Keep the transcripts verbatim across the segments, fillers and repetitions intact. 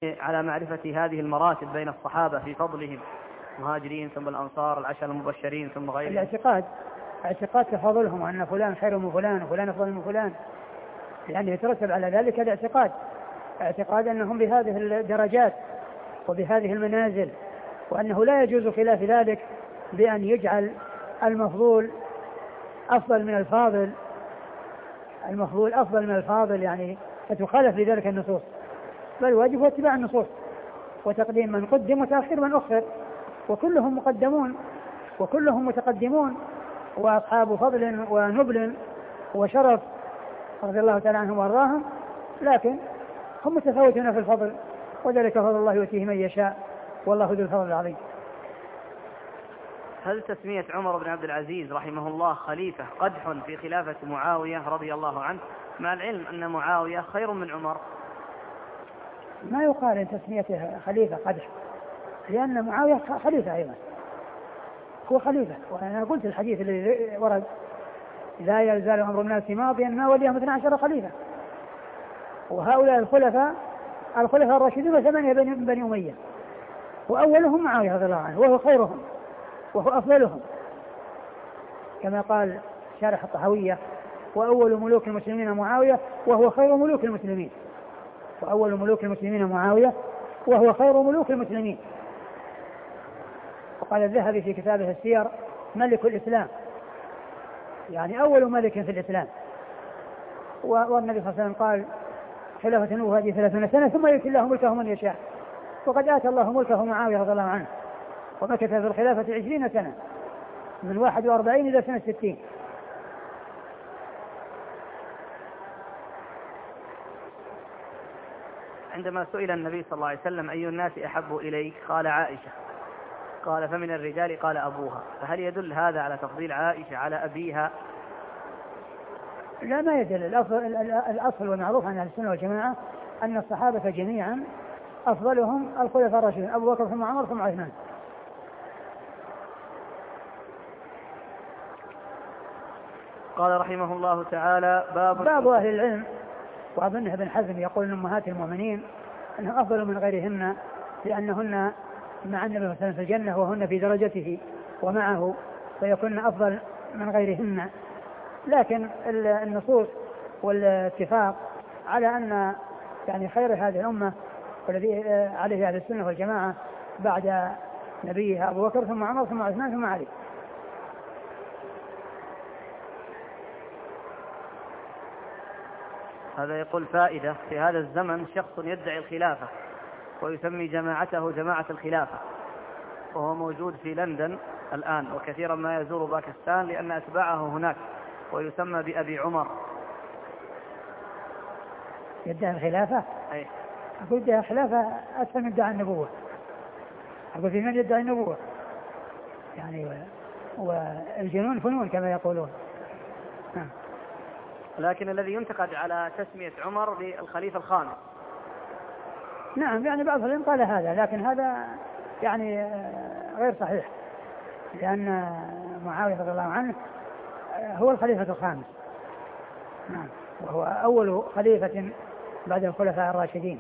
على معرفة هذه المراتب بين الصحابة في فضلهم، مهاجرين ثم الأنصار، العشر المبشرين ثم غيرهم. الاعتقاد اعتقاد تفاضلهم وأن فلان خير من فلان وفلان أفضل من فلان، لأنه يترتب على ذلك الاعتقاد، اعتقاد أنهم بهذه الدرجات وبهذه المنازل، وأنه لا يجوز خلاف ذلك بأن يجعل المفضول أفضل من الفاضل، المفضول أفضل من الفاضل يعني فتخالف لذلك النصوص، بل واجب اتباع النصوص وتقديم من قدم وتأخير من أخر، وكلهم مقدمون وكلهم متقدمون وأصحاب فضل ونبل وشرف رضي الله تعالى عنهم وارضاهم، لكن هم متفاوتون في الفضل، وذلك فضل الله يؤتيه من يشاء والله ذو الفضل العظيم. هل تسمية عمر بن عبد العزيز رحمه الله خليفة قدح في خلافة معاوية رضي الله عنه، مع العلم أن معاوية خير من عمر؟ ما يقال ان تسميته خليفة قدح، لأن معاوية خليفة أيضا، هو خليفة، وأنا قلت الحديث الذي ورد لا يزال أمر الناس ماضيا ما وليهم اثنا عشر خليفة، وهؤلاء الخلفاء الخلفاء الراشدون ثمانية من بني أمية، وأولهم معاوية رضي الله عنه وهو خيرهم وهو أفضلهم، كما قال شارح الطحاوية: وأول ملوك المسلمين معاوية وهو خير ملوك المسلمين، وأول ملوك المسلمين معاوية وهو خير ملوك المسلمين. وقال الذهبي في كتابه السير: ملك الإسلام، يعني أول ملك في الإسلام. والنبي صلى الله عليه وسلم قال: خلافة النبوة هذه ثلاثون سنة ثم يؤتي الله ملكه من يشاء، وقد آتى الله ملكه معاوية رضي الله عنه، ومكث في الخلافة عشرين سنة من واحد وأربعين إلى سنة ستين. عندما سئل النبي صلى الله عليه وسلم: أي الناس أحب إليك؟ قال: عائشة. قال: فمن الرجال؟ قال: أبوها. فهل يدل هذا على تفضيل عائشة على أبيها؟ لا، ما يدل. الأصل, الأصل والمعروف عن أهل السنة والجماعة أن الصحابة جميعا أفضلهم الخلفاء الراشدون أبو بكر ثم عمر ثم عثمان. قال رحمه الله تعالى: باب باب أهل العلم، وأظنه ابن حزم يقول أن أمهات المؤمنين أنه أفضل من غيرهن لأنهن مع النبي صلى الله عليه وسلم في الجنة وهن في درجته ومعه، فيكون أفضل من غيرهن. لكن النصوص والاتفاق على أن يعني خير هذه الأمة والذي عليه أهل السنة والجماعة بعد نبيها أبو بكر ثم عمر ثم عثمان ثم علي. هذا يقول: فائدة: في هذا الزمن شخص يدعي الخلافة ويسمي جماعته جماعة الخلافة، وهو موجود في لندن الآن، وكثيرا ما يزور باكستان لأن أتباعه هناك، ويسمى بأبي عمر. يدعي الخلافة؟ أي. أقول يدعي الخلافة أسهل من يدعي النبوة. أقول في من يدعي النبوة يعني، والجنون فنون كما يقولون. نعم. لكن الذي ينتقد على تسمية عمر بالخليفة الخامس. نعم، يعني بعض العلماء قال هذا، لكن هذا يعني غير صحيح، لأن معاوية رضي الله عنه هو الخليفة الخامس، نعم، وهو أول خليفة بعد الخلفاء الراشدين.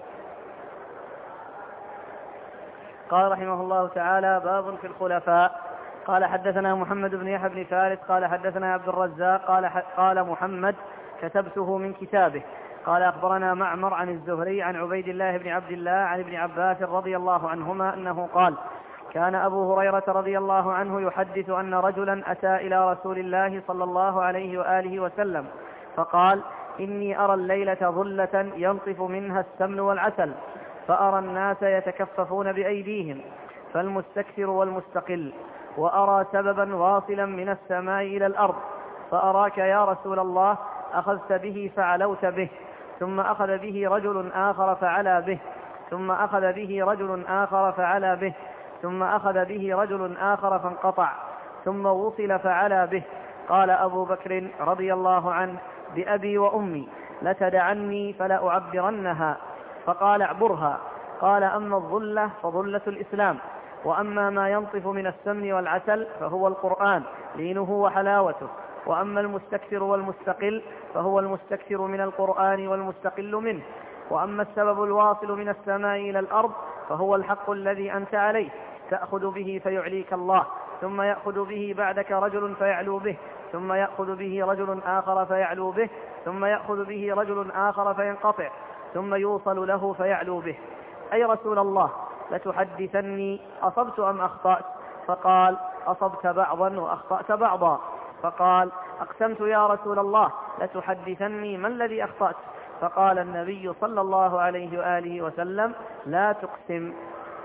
قال رحمه الله تعالى: باب في الخلفاء. قال: حدثنا محمد بن يحيى بن فارس قال حدثنا عبد الرزاق قال قال محمد: كتبته من كتابه. قال: أخبرنا معمر عن الزهري عن عبيد الله بن عبد الله عن ابن عباس رضي الله عنهما أنه قال: كان أبو هريرة رضي الله عنه يحدث أن رجلا أتى إلى رسول الله صلى الله عليه وآله وسلم فقال: إني أرى الليلة ظلة ينطف منها السمن والعسل، فأرى الناس يتكففون بأيديهم، فالمستكثر والمستقل، وأرى سببا واصلا من السماء إلى الأرض، فأراك يا رسول الله أخذت به فعلوت به، ثم أخذ به رجل آخر فعلى به، ثم أخذ به رجل آخر فعلى به، ثم أخذ به رجل آخر فانقطع، ثم وصل فعلى به. قال أبو بكر رضي الله عنه: بأبي وأمي لتدعني فلا أعبرنها. فقال: اعبرها. قال: أما الظلة فظلة الإسلام، وأما ما ينطف من السمن والعسل فهو القرآن لينه وحلاوته، وأما المستكثر والمستقل فهو المستكثر من القرآن والمستقل منه، وأما السبب الواصل من السماء إلى الأرض فهو الحق الذي أنت عليه تأخذ به فيعليك الله، ثم يأخذ به بعدك رجل فيعلو به، ثم يأخذ به رجل آخر فيعلو به، ثم يأخذ به رجل آخر فينقطع، ثم يوصل له فيعلو به. أي رسول الله لتحدثني أصبت أم أخطأت؟ فقال أصبت بعضا وأخطأت بعضا. فقال أقسمت يا رسول الله لتحدثني ما الذي أخطأت؟ فقال النبي صلى الله عليه وآله وسلم لا تقسم.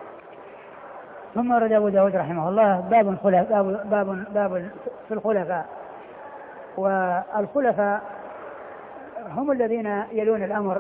ثم ورد أبو داود رحمه الله باب الخلفاء باب, باب, باب في الخلفاء. والخلفاء هم الذين يلون الأمر،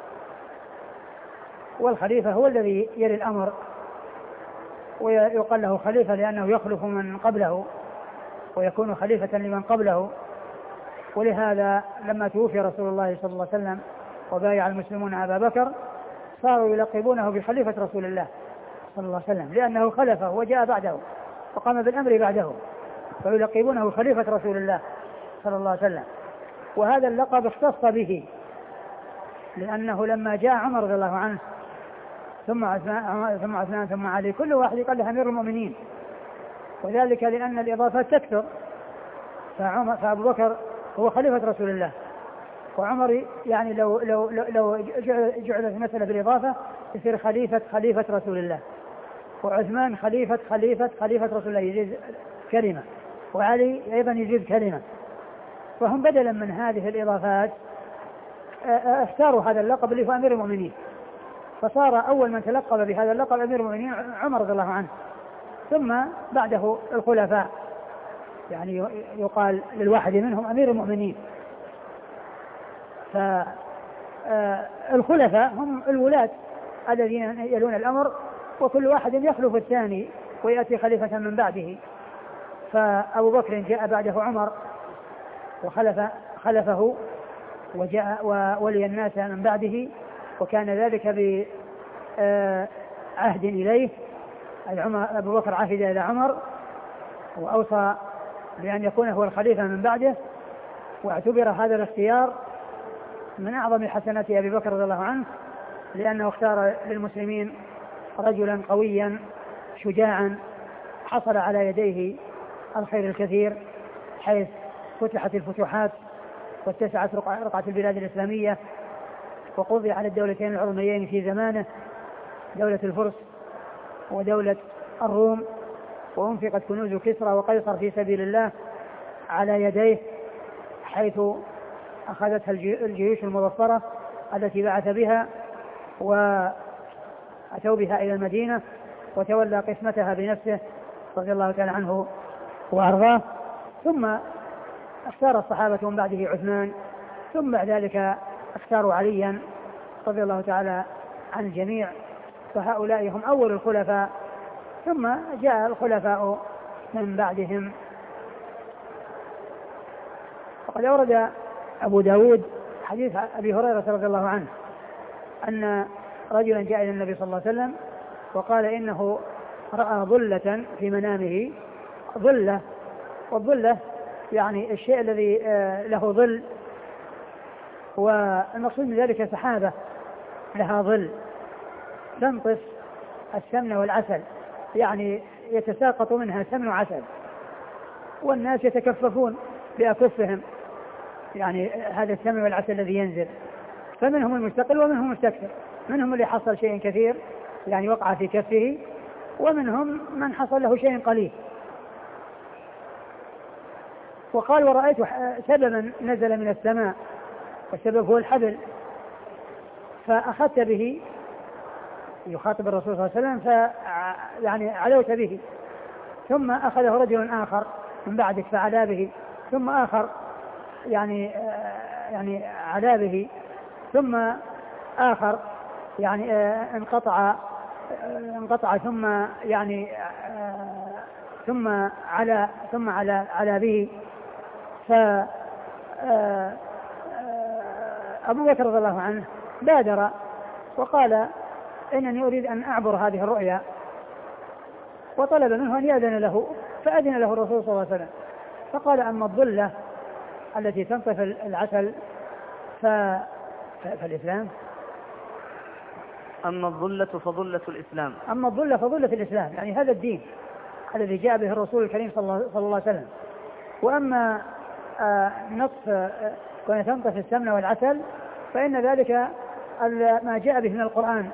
والخليفة هو الذي يلي الأمر، ويقال له خليفة لأنه يخلف من قبله ويكون خليفة لمن قبله. ولهذا لما توفي رسول الله صلى الله عليه وسلم وبايع المسلمون أبا بكر صاروا يلقبونه بخليفة رسول الله صلى الله عليه وسلم، لأنه خلفه وجاء بعده وقام بالأمر بعده، فيلقبونه خليفة رسول الله صلى الله عليه وسلم. وهذا اللقب اختص به لأنه لما جاء عمر رضي الله عنه ثم عثمان ثم عثمان ثم علي كل واحد قال له أمير المؤمنين، وذلك لأن الإضافات تكثر، فعمر فأبو بكر هو خليفة رسول الله، وعمر يعني لو لو لو جعلت المسألة بالإضافة يصير خليفة خليفة رسول الله، وعثمان خليفة خليفة خليفة رسول الله يزيد كلمة، وعلي أيضا يزيد كلمة. فهم بدلا من هذه الإضافات اختاروا هذا اللقب اللي هو أمير المؤمنين، فصار أول من تلقب بهذا اللقب أمير المؤمنين عمر رضي الله عنه، ثم بعده الخلفاء، يعني يقال للواحد منهم أمير المؤمنين. فالخلفاء هم الولاة الذين يلون الأمر، وكل واحد يخلف الثاني ويأتي خليفة من بعده. فأبو بكر جاء بعده عمر وخلف خلفه وجاء وولي الناس من بعده، وكان ذلك بعهد إليه، أي أبو بكر عهد إلى عمر وأوصى بأن يكون هو الخليفة من بعده، واعتبر هذا الاختيار من أعظم حسنات أبي بكر رضي الله عنه، لأنه اختار للمسلمين رجلا قويا شجاعا حصل على يديه الخير الكثير، حيث فتحت الفتوحات واتسعت رقعة البلاد الإسلامية، وقضي على الدولتين العظميين في زمانه، دولة الفرس ودولة الروم، وأنفقت كنوز كسرى وقيصر في سبيل الله على يديه، حيث أخذتها الجيوش المظفرة التي بعث بها وأتوا بها إلى المدينة، وتولى قسمتها بنفسه رضي الله تعالى عنه وأرضاه. ثم اختار الصحابة من بعده عثمان، ثم بعد ذلك اختاروا عليا رضي الله تعالى عن الجميع، فهؤلاء هم أول الخلفاء، ثم جاء الخلفاء من بعدهم. وقد أورد أبو داود حديث أبي هريرة رضي الله عنه أن رجلا جاء إلى النبي صلى الله عليه وسلم وقال إنه رأى ظلة في منامه، ظلة، والظلة يعني الشيء الذي له ظل، والمقصود من ذلك سحابة لها ظل تنقص السمن والعسل، يعني يتساقط منها سمن وعسل، والناس يتكففون بأكفهم يعني هذا السمن والعسل الذي ينزل، فمنهم المستقل ومنهم المستكثر، منهم اللي حصل شيء كثير يعني وقع في كفه، ومنهم من حصل له شيء قليل. وقال ورأيت سببا نزل من السماء، والسبب هو الحبل، فأخذت به، يخاطب الرسول صلى الله عليه وسلم، ف يعني علوت به، ثم أخذه رجل آخر من بعدك فعلا به، ثم آخر يعني يعني علا به، ثم آخر يعني انقطع انقطع ثم يعني ثم على ثم على على به. ف أبو بكر رضي الله عنه بادر وقال إنني أريد أن أعبر هذه الرؤيا، وطلب منه أن يأذن له، فأذن له الرسول صلى الله عليه وسلم، فقال أما الظلة التي تنطف العسل ف... فالإسلام أما الظلة فظلة الإسلام. أما الظلة فظلة الإسلام، يعني هذا الدين الذي جاء به الرسول الكريم صلى الله عليه وسلم. وأما آه نطف آه كون تنطف السمن والعسل فإن ذلك ما جاء به من القرآن،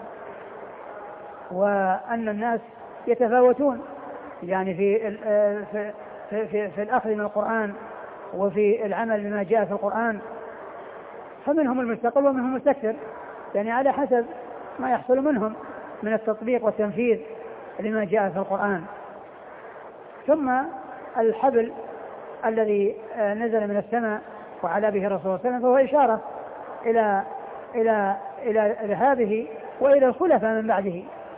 وأن الناس يتفاوتون يعني في في في, في, في الأخذ من القرآن وفي العمل بما جاء في القرآن، فمنهم المستقل ومنهم المستكثر، يعني على حسب ما يحصل منهم من التطبيق والتنفيذ لما جاء في القرآن. ثم الحبل الذي نزل من السماء وعلى به الرسول صلى الله عليه وسلم فهو إشارة إلى إلى إلى ذهابه وإلى الخلفاء من بعده.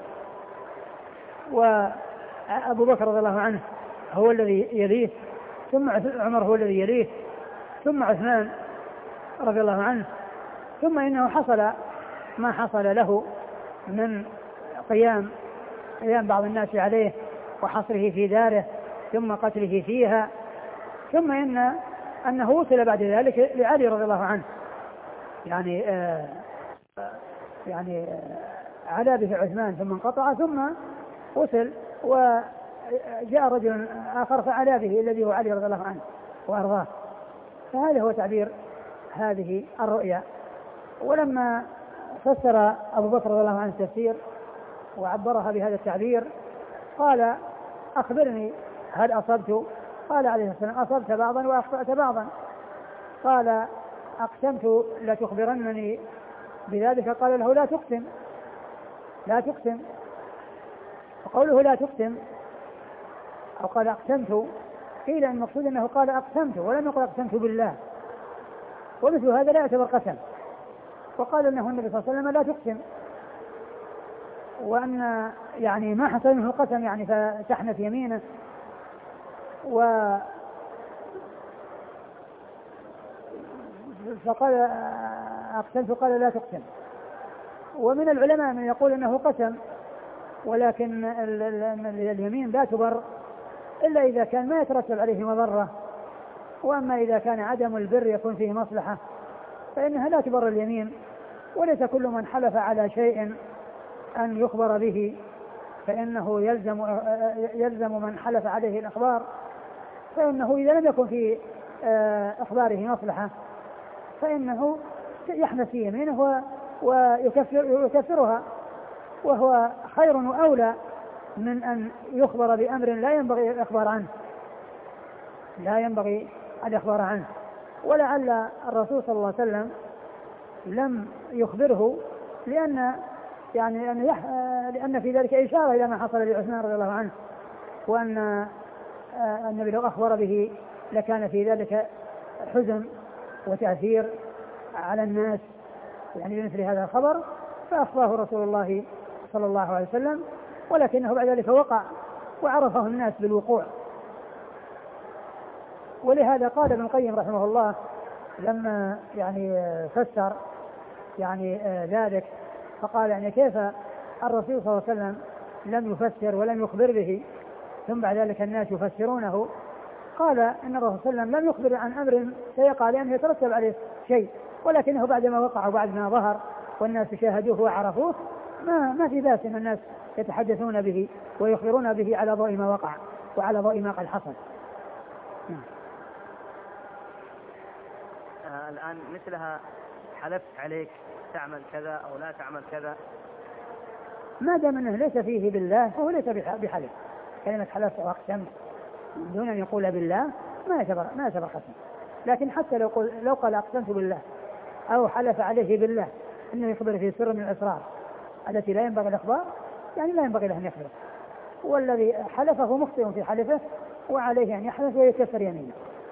وأبو بكر رضي الله عنه هو الذي يليه، ثم عمر هو الذي يليه، ثم عثمان رضي الله عنه، ثم إنه حصل ما حصل له من قيام قيام بعض الناس عليه وحصره في داره ثم قتله فيها، ثم إن أنه وصل بعد ذلك لعلي رضي الله عنه، يعني آه يعني آه على به عثمان ثم انقطع ثم وصل وجاء رجل آخر فعلى به الذي هو علي رضي الله عنه وأرضاه. فهذا هو تعبير هذه الرؤيا. ولما فسر أبو بكر رضي الله عنه التفسير وعبرها بهذا التعبير قال أخبرني هل أصبت؟ قال عليه السلام أصبت بعضا وأخطأت بعضا. قال أقسمت لتخبرنني بذلك؟ قال له لا تقسم لا تقسم. وقوله لا تقسم أو قال أقسمت قيل أن المقصود أنه قال أقسمت ولم يقل أقسمت بالله، ومثل هذا لا يعتبر قسم. وقال أنه النبي صلى الله عليه وسلم لا تقسم، وأن يعني ما حصل منه قسم يعني فتحنث يمينه. و فقال أقسمت قال لا تقسم. ومن العلماء من يقول أنه قسم، ولكن اليمين لا تبر إلا إذا كان ما يترتب عليه مضرة، وأما إذا كان عدم البر يكون فيه مصلحة فإنها لا تبر اليمين. وليس كل من حلف على شيء أن يخبر به فإنه يلزم يلزم من حلف عليه الإخبار، فإنه إذا لم يكن في إخباره مصلحة فإنه يحنث في يمينه ويكفرها، وهو خير وأولى من أن يخبر بأمر لا ينبغي الإخبار عنه لا ينبغي الإخبار عنه. ولعل الرسول صلى الله عليه وسلم لم يخبره لأن يعني أن يح... لأن في ذلك إشارة إلى ما حصل لعثمان رضي الله عنه، وأن النبي لو أخبر به لكان في ذلك حزن وتأثير على الناس يعني بمثل هذا الخبر، فأخبره رسول الله صلى الله عليه وسلم، ولكنه بعد ذلك وقع وعرفه الناس بالوقوع. ولهذا قال ابن القيم رحمه الله لما يعني فسر يعني ذلك فقال يعني كيف الرسول صلى الله عليه وسلم لم يفسر ولم يخبر به ثم بعد ذلك الناس يفسرونه؟ قال إن الرسول صلى الله عليه وسلم لم يخبر عن أمر سيقع لأنه يترتب عليه شيء، ولكنه بعدما وقع وبعد ما ظهر والناس شاهدوه وعرفوه ما ما في بأس أن الناس يتحدثون به ويخبرون به على ضوء ما وقع وعلى ضوء ما قد حصل. نعم. آه الآن مثلها حلفت عليك تعمل كذا أو لا تعمل كذا، ما دام أنه ليس فيه بالله فهو ليس بحلف. كلمة حلفت أو أقسمت دون أن يقول بالله ما يعتبر ما يعتبر قسم. لكن حتى لو قل لو قال أقسمت بالله أو حلف عليه بالله أنه يخبر في سر من الأسرار التي لا ينبغي الإخبار، يعني لا ينبغي له أن يخبر، والذي حلفه مخطئ في حلفه وعليه أن يحلف ويكفر يمينه.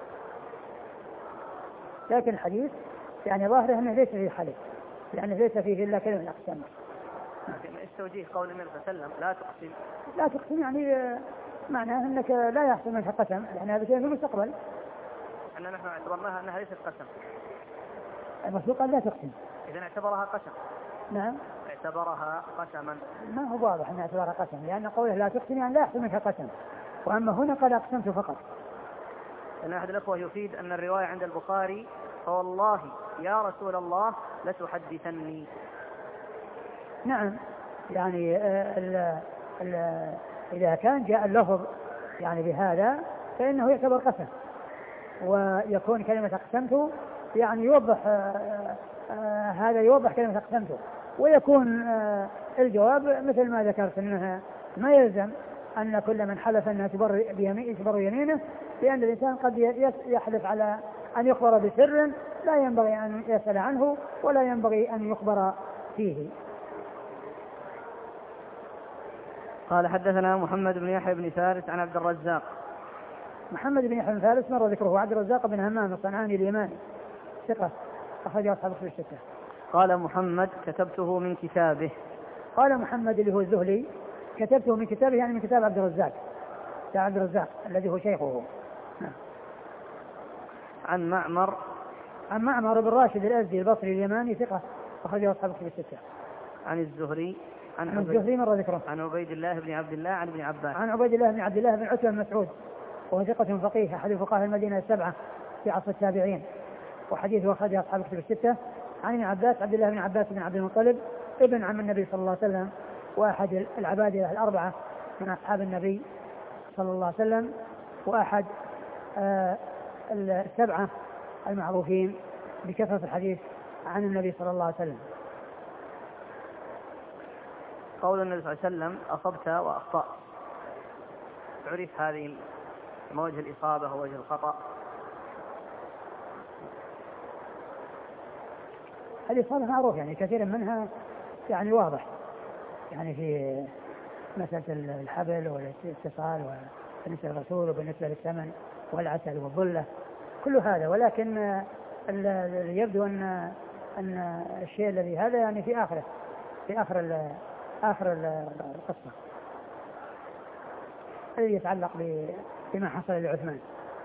لكن الحديث يعني ظاهره أنه ليس فيه حلف، يعني ليس فيه إلا كلمة الأقسام. لكن ايش توجيه قول النبي صلى الله عليه وسلم لا تقسم؟ لا تقسم يعني معناه أنك لا يحصل منك قسم، لأن هذا شيء في المستقبل. أننا نحن اعتبرناها أنها ليست قسم. المسبوق لا تقسم. إذا اعتبرها قسم. نعم. اعتبرها قسما. ما هو واضح أن اعتبرها قسم، لأن قوله لا تقسم يعني لا يحصل منك قسم، وأما هنا قال أقسمت فقط. أن أحد الأخوة يفيد أن الرواية عند البخاري فوالله يا رسول الله لتحدثني. نعم يعني ال ال إذا كان جاء اللفظ يعني بهذا فإنه يعتبر قسم، ويكون كلمة أقسمت يعني يوضح آآ آآ هذا يوضح كلمة أقسمت، ويكون الجواب مثل ما ذكرت أنها ما يلزم أن كل من حلف أنه يتبر يمينه، لأن الإنسان قد يحلف على أن يخبر بسر لا ينبغي أن يسأل عنه ولا ينبغي أن يخبر فيه. قال حدثنا محمد بن يحيى بن فارس عن عبد الرزاق. محمد بن يحيى بن فارس مر ذكره. عبد الرزاق بن همام الصنعاني اليماني ثقة أخرج أصحاب الكتب الستة. قال محمد كتبته من كتابه. قال محمد اللي هو الزهلي كتبته من كتابه يعني من كتاب عبد الرزاق عبد الرزاق الذي هو شيخه. عن معمر عن معمر بن راشد الأزدي البصري اليماني ثقة أخرجه أصحاب الكتب الستة. عن الزهري عن, عن الزهري مر ذكره. عن عبيد الله بن عبد الله عن ابن عباس. عن عبيد الله بن عبد الله بن عتبة بن مسعود وهو ثقة فقيه أحد فقهاء المدينة السبعة في عصر التابعين، وحديثه أخرجه أصحاب الكتب الستة. عن ابن عباس عبد الله بن عباس بن عبد المطلب ابن عم النبي صلى الله عليه وسلم وأحد العبادة الأربعة من أصحاب النبي صلى الله عليه وسلم، وأحد آه السبعة المعروفين بكثرة الحديث عن النبي صلى الله عليه وسلم. قول النبي صلى الله عليه وسلم أصبت وأخطأت، تعرف هذه وجه الإصابة ووجه الخطأ؟ الإصابة معروف يعني كثير منها يعني واضح، يعني في مسألة الحبل والاتصال وبالنسبة للرسول وبالنسبة للثمن والعسل والظلة كل هذا، ولكن يبدو أن أن الشيء الذي هذا يعني في آخره في آخر آخر القصة الذي يتعلق بما حصل لعثمان.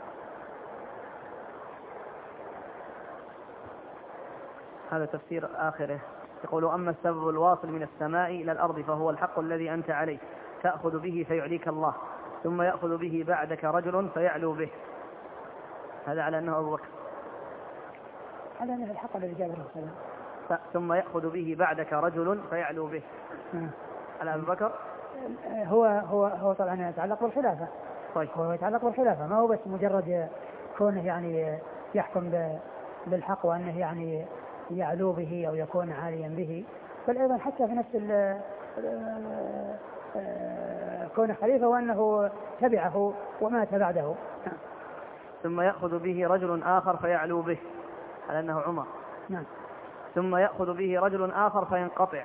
هذا تفسير آخره. يقول أما السبب الواصل من السماء إلى الأرض فهو الحق الذي أنت عليه تأخذ به فيعليك الله، ثم يأخذ به بعدك رجل فيعلو به. هذا على أنه أبو بكر. هذا أنه الحق الذي جاء به السلام. ثم يأخذ به بعدك رجل فيعلو به. م. على أبو بكر. هو هو هو طبعا يتعلق بالخلافة. طيب. هو يتعلق بالخلافة، ما هو بس مجرد كونه يعني يحكم بالحق وأنه يعني يعلو به أو يكون عاليا به، بل أيضا حتى في نفس كون خليفة وأنه تبعه ومات بعده. ثم يأخذ به رجل آخر فيعلو به، على أنه عمر. نعم. ثم يأخذ به رجل آخر فينقطع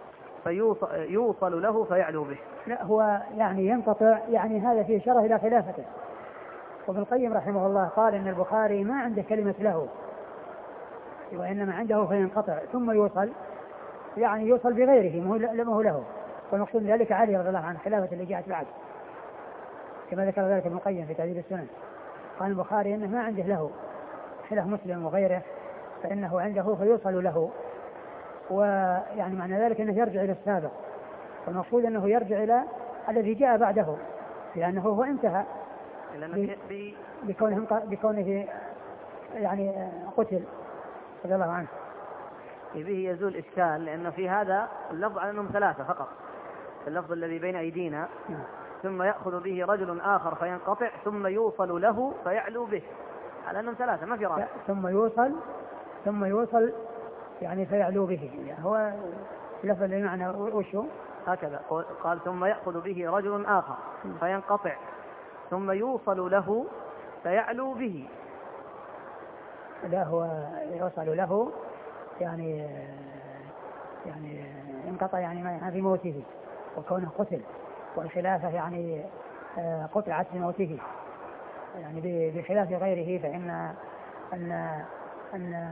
فيوصل له فيعلو به. لا هو يعني ينقطع، يعني هذا فيه شرح إلى خلافته. وابن القيم رحمه الله قال إن البخاري ما عنده كلمة له، وإنما عنده فينقطع ثم يوصل، يعني يوصل بغيره ما هو له، والمقصود ذلك علي رضي الله عنه خلافة اللي جاءت بعد، كما ذكر ذلك ابن القيم في تعديل السنن. قال البخاري إنه ما عنده له خلاف مسلم وغيره، فإنه عنده فيوصل له، ويعني معنى ذلك أنه يرجع إلى السابق، والمقصود أنه يرجع إلى الذي جاء بعده، لأنه هو انتهى بكونه, بكونه يعني قتل رضي الله عنه. به يزول إشكال، لأن في هذا اللفظ على أنهم ثلاثة فقط، اللفظ الذي بين أيدينا. نعم. ثم يأخذ به رجل آخر فينقطع ثم يوصل له فيعلو به، على أنهم ثلاثة ما في رابع. ثم يوصل ثم يوصل يعني فيعلو به، يعني هو اللفظ اللي معنى وشو هكذا. قال ثم يأخذ به رجل آخر فينقطع ثم يوصل له فيعلو به. لا هو يوصل له يعني يعني انقطع يعني في موته وكونه قتل، والخلافة يعني قطعت في موته، يعني بخلاف غيره فإن أن أن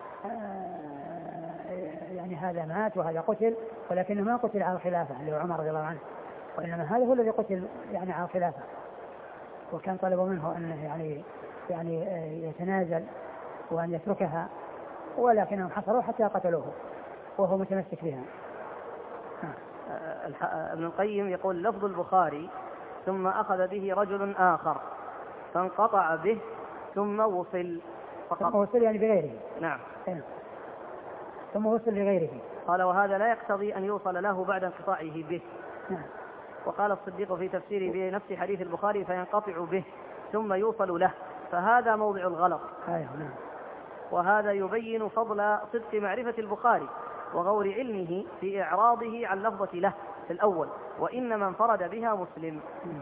يعني هذا مات وهذا قتل، ولكنه ما قتل على الخلافة اللي هو عمر رضي الله عنه، وإنما هذا هو الذي قتل يعني على الخلافة، وكان طلبوا منه أنه يعني يعني يتنازل وأن يتركها، ولكنهم حصلوا حتى قتلوه وهو متمسك بها. ابن القيم يقول لفظ البخاري ثم أخذ به رجل آخر فانقطع به ثم وصل فقط. ثم وصل يعني بغيره. نعم. ثم وصل لغيره. قال وهذا لا يقتضي أن يوصل له بعد انقطاعه به. نعم. وقال الصديق في تفسيره بنفس حديث البخاري فينقطع به ثم يوصل له، فهذا موضع الغلط. أيوة نعم. وهذا يبين فضل صدق معرفة البخاري وغور علمه في إعراضه عن لفظة له في الأول، وإنما انفرد بها مسلم.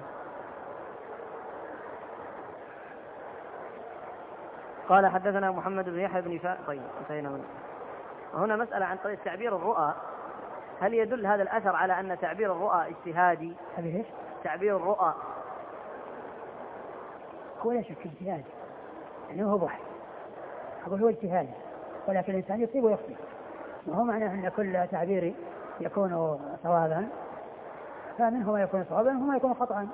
قال حدثنا محمد بن يحيى بن فا طيب انتهينا منه. هنا مسألة عن طريق تعبير الرؤى، هل يدل هذا الأثر على أن تعبير الرؤى اجتهادي؟ تعبير الرؤى هو لا شك اجتهادي، يعني هو بحث، أقول هو اجتهادي، ولكن الإنسان يصيب ويخطئ، وهو معناه أن كل تعبير يكون صوابا، فمنه ما يكون صوابا ومنه ما يكون خطأ.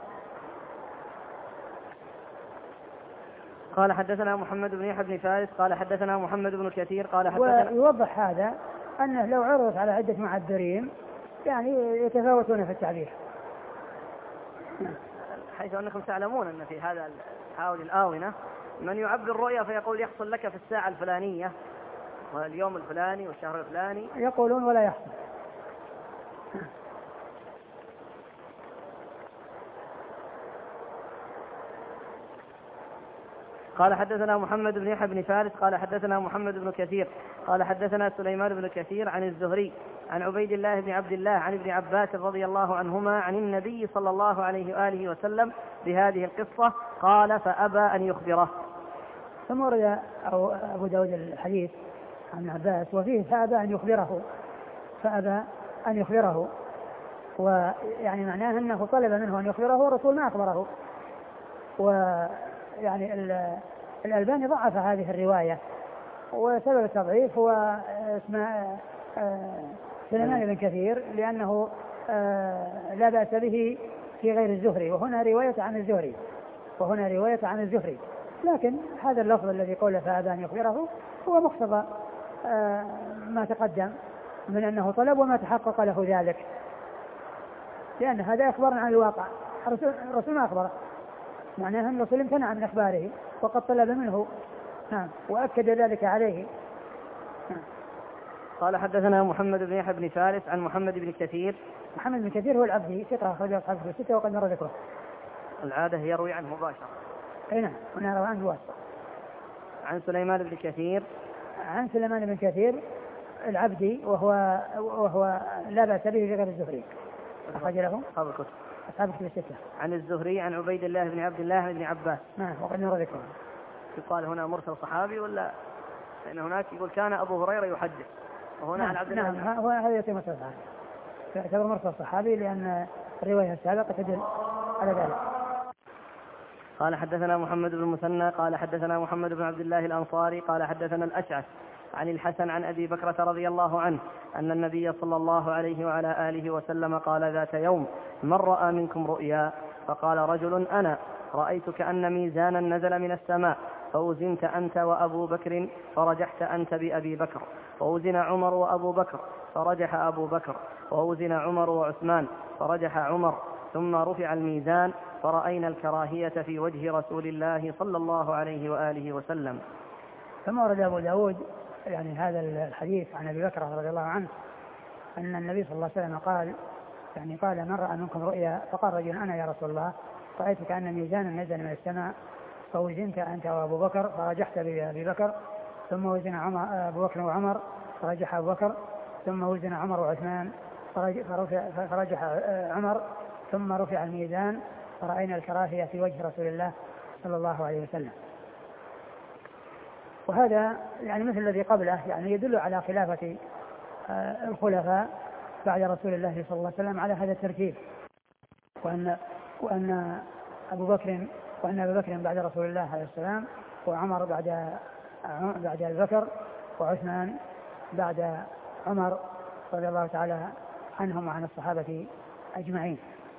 قال حدثنا محمد بن يحيى بن فارس قال حدثنا محمد بن كثير قال حدثنا. ويوضح هذا أنه لو عرضت على عدة معبرين يعني يتفاوتون في التعبير، حيث أنكم تعلمون أن في هذا الحاول الآونة من يعبر الرؤيا فيقول يحصل لك في الساعة الفلانية واليوم الفلاني والشهر الفلاني، يقولون ولا يحصل. قال حدثنا محمد بن يحيى بن فارس قال حدثنا محمد بن كثير قال حدثنا سليمان بن كثير عن الزهري عن عبيد الله بن عبد الله عن ابن عباس رضي الله عنهما عن النبي صلى الله عليه وآله وسلم بهذه القصة قال فأبى أن يخبره. ثم ورد أبو داود الحديث عن ابن عباس وفيه فأبى أن يخبره، فأبى أن يخبره، ويعني معناه أنه طلب منه أن يخبره والرسول ما أخبره. ويعني الألباني ضعف هذه الرواية، وسبب التضعيف هو اسمه سليمان بن كثير لأنه لا بأس به في غير الزهري، وهنا رواية عن الزهري وهنا رواية عن الزهري لكن هذا اللفظ الذي قول فأبى أن يخبره هو مقتضى ما تقدم من أنه طلب وما تحقق له ذلك، لأن هذا إخبار عن الواقع، الرسول ما أخبره، معناه أن الرسول امتنع من إخباره وقد طلب منه نعم وأكد ذلك عليه. نعم. قال حدثنا محمد بن يحيى بن فارس عن محمد بن كثير. محمد بن كثير هو العبدي ثقة أخرج أصحاب الكتب الستة وقد مر ذكره. العادة يروي عنه مباشرة. أي نعم هنا روى عنه واسطة. عن سليمان بن كثير. عن سليمان بن كثير العبدي وهو وهو لا بأس به في غير الزهري أخرج له أصحاب الكتب. أصحاب الكتب الستة. عن الزهري عن عبيد الله بن عبد الله بن عباس. نعم وقد مر ذكره. يقال هنا مرسل صحابي ولا لأن هناك يقول كان أبو هريرة يحدث وهنا عن عبد الله. نعم هذا يعتبر مرسل صحابي، يعتبر مرسل صحابي لأن الرواية السابقة تدل على ذلك. قال حدثنا محمد بن المثنى قال حدثنا محمد بن عبد الله الأنصاري قال حدثنا الأشعث عن الحسن عن أبي بكرة رضي الله عنه أن النبي صلى الله عليه وعلى آله وسلم قال ذات يوم من رأى منكم رؤيا فقال رجل أنا رأيت كأن ميزانا نزل من السماء فوزنت أنت وأبو بكر فرجحت أنت بأبي بكر، ووزن عمر وأبو بكر فرجح أبو بكر، ووزن عمر وعثمان فرجح عمر، ثم رفع الميزان فرأينا الكراهية في وجه رسول الله صلى الله عليه وآله وسلم. ثم ورد أبو داود يعني هذا الحديث عن أبي بكر رضي الله عنه أن النبي صلى الله عليه وسلم قال يعني قال من رأى منكم رؤيا فقال رجل أنا يا رسول الله رأيت كأن ميزانا نزل من السماء فوزنت أنت وأبو بكر فرجحت بأبي بكر، ثم وزن عمر أبو بكر وعمر فرجح أبو بكر، ثم وزن عمر وعثمان فرجح عمر، ثم رفع الميزان فرأينا الكراهية في وجه رسول الله صلى الله عليه وسلم. وهذا يعني مثل الذي قبله يعني يدل على خلافة الخلفاء بعد رسول الله صلى الله عليه وسلم على هذا الترتيب، وأن وأن أبو بكر وأن أبو بكر بعد رسول الله عليه السلام، وعمر بعد بعد أبي بكر، وعثمان بعد عمر رضي الله تعالى عنهم وعن الصحابة أجمعين.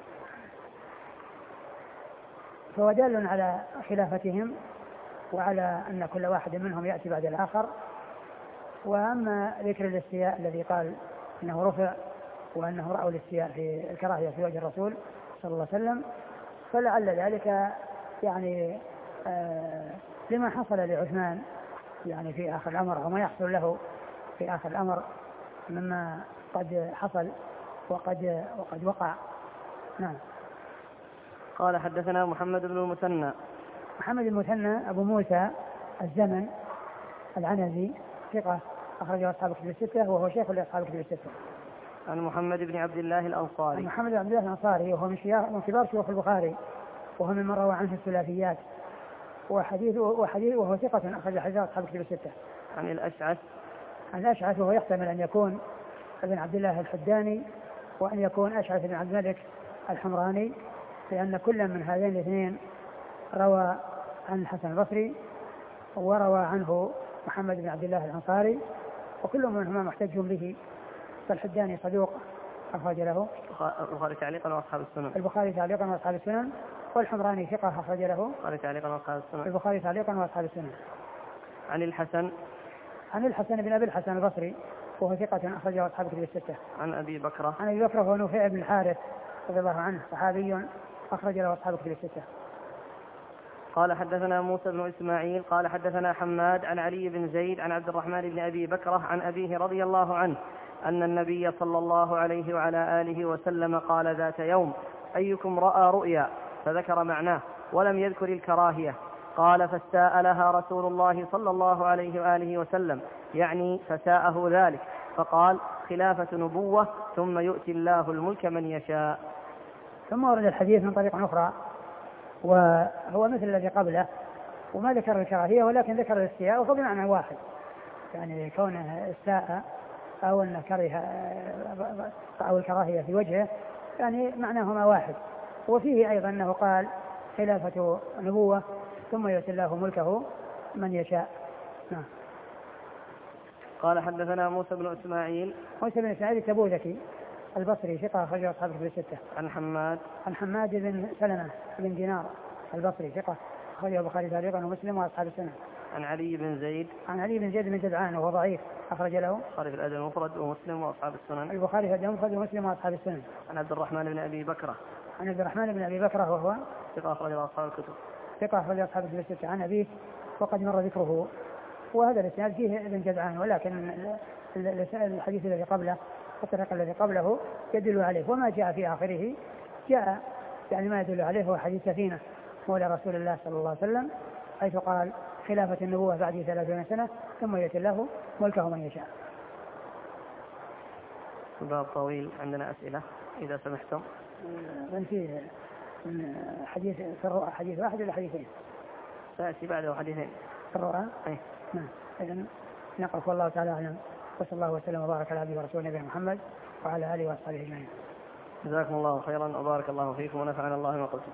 فهو دال على خلافتهم وعلى أن كل واحد منهم يأتي بعد الآخر. وأما ذكر الاستياء الذي قال أنه رفع وأنه رأوا الاستياء في الكراهية في وجه الرسول صلى الله عليه وسلم فلعل ذلك يعني آه لما حصل لعثمان يعني في آخر الأمر أو ما يحصل له في آخر الأمر مما قد حصل وقد وقد وقع. نعم. قال حدثنا محمد بن المثنى. محمد المثنى أبو موسى الزمن العنزي ثقة أخرجه أصحاب الكتب الستة وهو شيخ لأصحاب الكتب الستة. عن محمد بن عبد الله الأنصاري. عن محمد بن عبد الله الأنصاري وهو من كبار شيوخ البخاري وهو من روى عنه الثلاثيات وحديث وحديث وهو ثقة أخرج حديث أصحاب الكتب الستة. عن الأشعث. عن الأشعث وهو يحتمل أن يكون ابن عبد الله الحداني وأن يكون أشعث بن عبد الملك الحمراني لأن كل من هذين الاثنين روى عن الحسن البصري وروى عنه محمد بن عبد الله الأنصاري وكل منهما محتج به. فالحداني صدوق أخرج له البخاري تعليقا وأصحاب السنن. البخاري تعليقا وأصحاب السنن. والحمراني ثقة أخرج له البخاري تعليقا وأصحاب السنن. البخاري تعليقا وأصحاب السنن. عن الحسن. عن الحسن بن أبي الحسن البصري وهو ثقة أخرجه أصحاب الكتب الستة. عن أبي بكرة. عن أبي بكرة وهو نفيع بن الحارث رضي الله عنه صحابي أخرج له أصحاب الكتب الستة. قال حدثنا موسى بن إسماعيل قال حدثنا حماد عن علي بن زيد عن عبد الرحمن بن أبي بكرة عن أبيه رضي الله عنه أن النبي صلى الله عليه وعلى آله وسلم قال ذات يوم: أيكم رأى رؤيا؟ فذكر معناه ولم يذكر الكراهية. قال: فاستاء لها رسول الله صلى الله عليه وآله وسلم، يعني فساءه ذلك، فقال: خلافة نبوة ثم يؤتي الله الملك من يشاء. ثم ورد الحديث من طريق أخرى وهو مثل الذي قبله وما ذكر الكراهية ولكن ذكر الاستياء وهو بمعنى واحد، يعني كونه استاء أو أن كره أو الكراهية في وجهه يعني معناهما واحد. وفيه أيضا أنه قال: خلافة نبوة ثم يؤتي الله ملكه من يشاء. نعم. قال حدثنا موسى بن إسماعيل. موسى بن إسماعيل التبوذكي البصري ثقة أخرجه أصحاب الكتب الستة. عن حماد. عن حماد بن سلمة بن دينار البصري ثقة أخرجه البخاري تعليقا ومسلم وأصحاب السنة. عن علي بن زيد. عن علي بن زيد بن جدعان وهو ضعيف أخرج له البخاري في الأدب المفرد ومسلم وأصحاب السنن. البخاري في الأدب المفرد ومسلم وأصحاب السنن. عن عبد الرحمن بن أبي بكرة. عن عبد الرحمن بن أبي بكرة وهو ثقة أخرج أصحاب الكتب. ثقة أخرج أصحاب الكتب الستة. عن أبيه وقد مر ذكره. وهذا الإسناد فيه ابن جدعان ولكن الحديث الذي قبله الطريق الذي قبله يدل عليه، وما جاء في آخره جاء يعني ما يدل عليه هو حديث سفينة مولى رسول الله صلى الله عليه وسلم حيث قال: خلافة النبوة بعد ثلاثين سنة ثم يأتي الله ملكه من يشاء. باب طويل، عندنا أسئلة إذا سمحتم. من فيه حديث في الرؤى حديث واحد ولا حديثين؟ سأتي بعده حديثين في الرؤى. أي نعم. إذن نقف والله تعالى أعلم، وصلى الله وسلم وبارك على عبده ورسوله نبينا محمد وعلى آله وأصحابه أجمعين. جزاكم الله خيرا وبارك الله فيكم ونفعنا الله ما قلتم.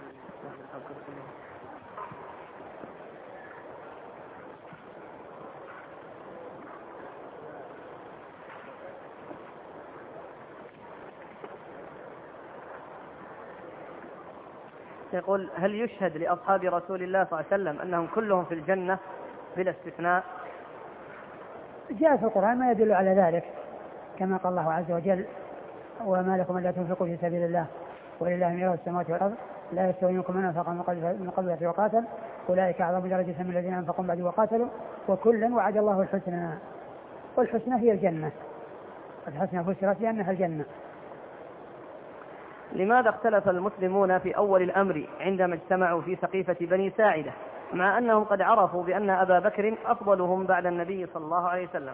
يقول: هل يشهد لأصحاب رسول الله صلى الله عليه وسلم أنهم كلهم في الجنة بلا استثناء؟ جاء في القرآن ما يدل على ذلك كما قال الله عز وجل: وما لكم ألا تنفقوا في سبيل الله ولله ميراث السماوات والأرض لا يستوي منكم من أنفق من قبل وقاتل أولئك أعظم درجة من الذين أنفقوا بعد وقاتلوا وكلا وعد الله الحسنى. والحسنى هي الجنة، الحسنى فسرت لأنها الجنة. لماذا اختلف المسلمون في أول الأمر عندما اجتمعوا في سقيفة بني ساعدة مع أنهم قد عرفوا بأن أبا بكر أفضلهم بعد النبي صلى الله عليه وسلم؟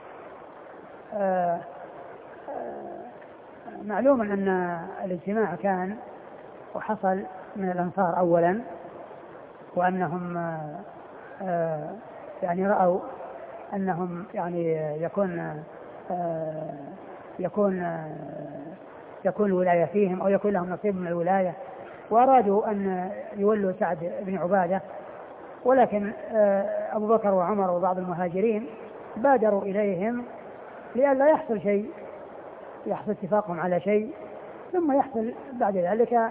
آه آه معلوم أن الاجتماع كان وحصل من الأنصار أولا، وأنهم آه آه يعني رأوا أنهم يعني يكون آه يكون آه يكون الولاية فيهم أو يكون لهم نصيب من الولاية، وأرادوا أن يولوا سعد بن عبادة، ولكن أبو بكر وعمر وبعض المهاجرين بادروا إليهم لئلا يحصل شيء، يحصل اتفاقهم على شيء ثم يحصل بعد ذلك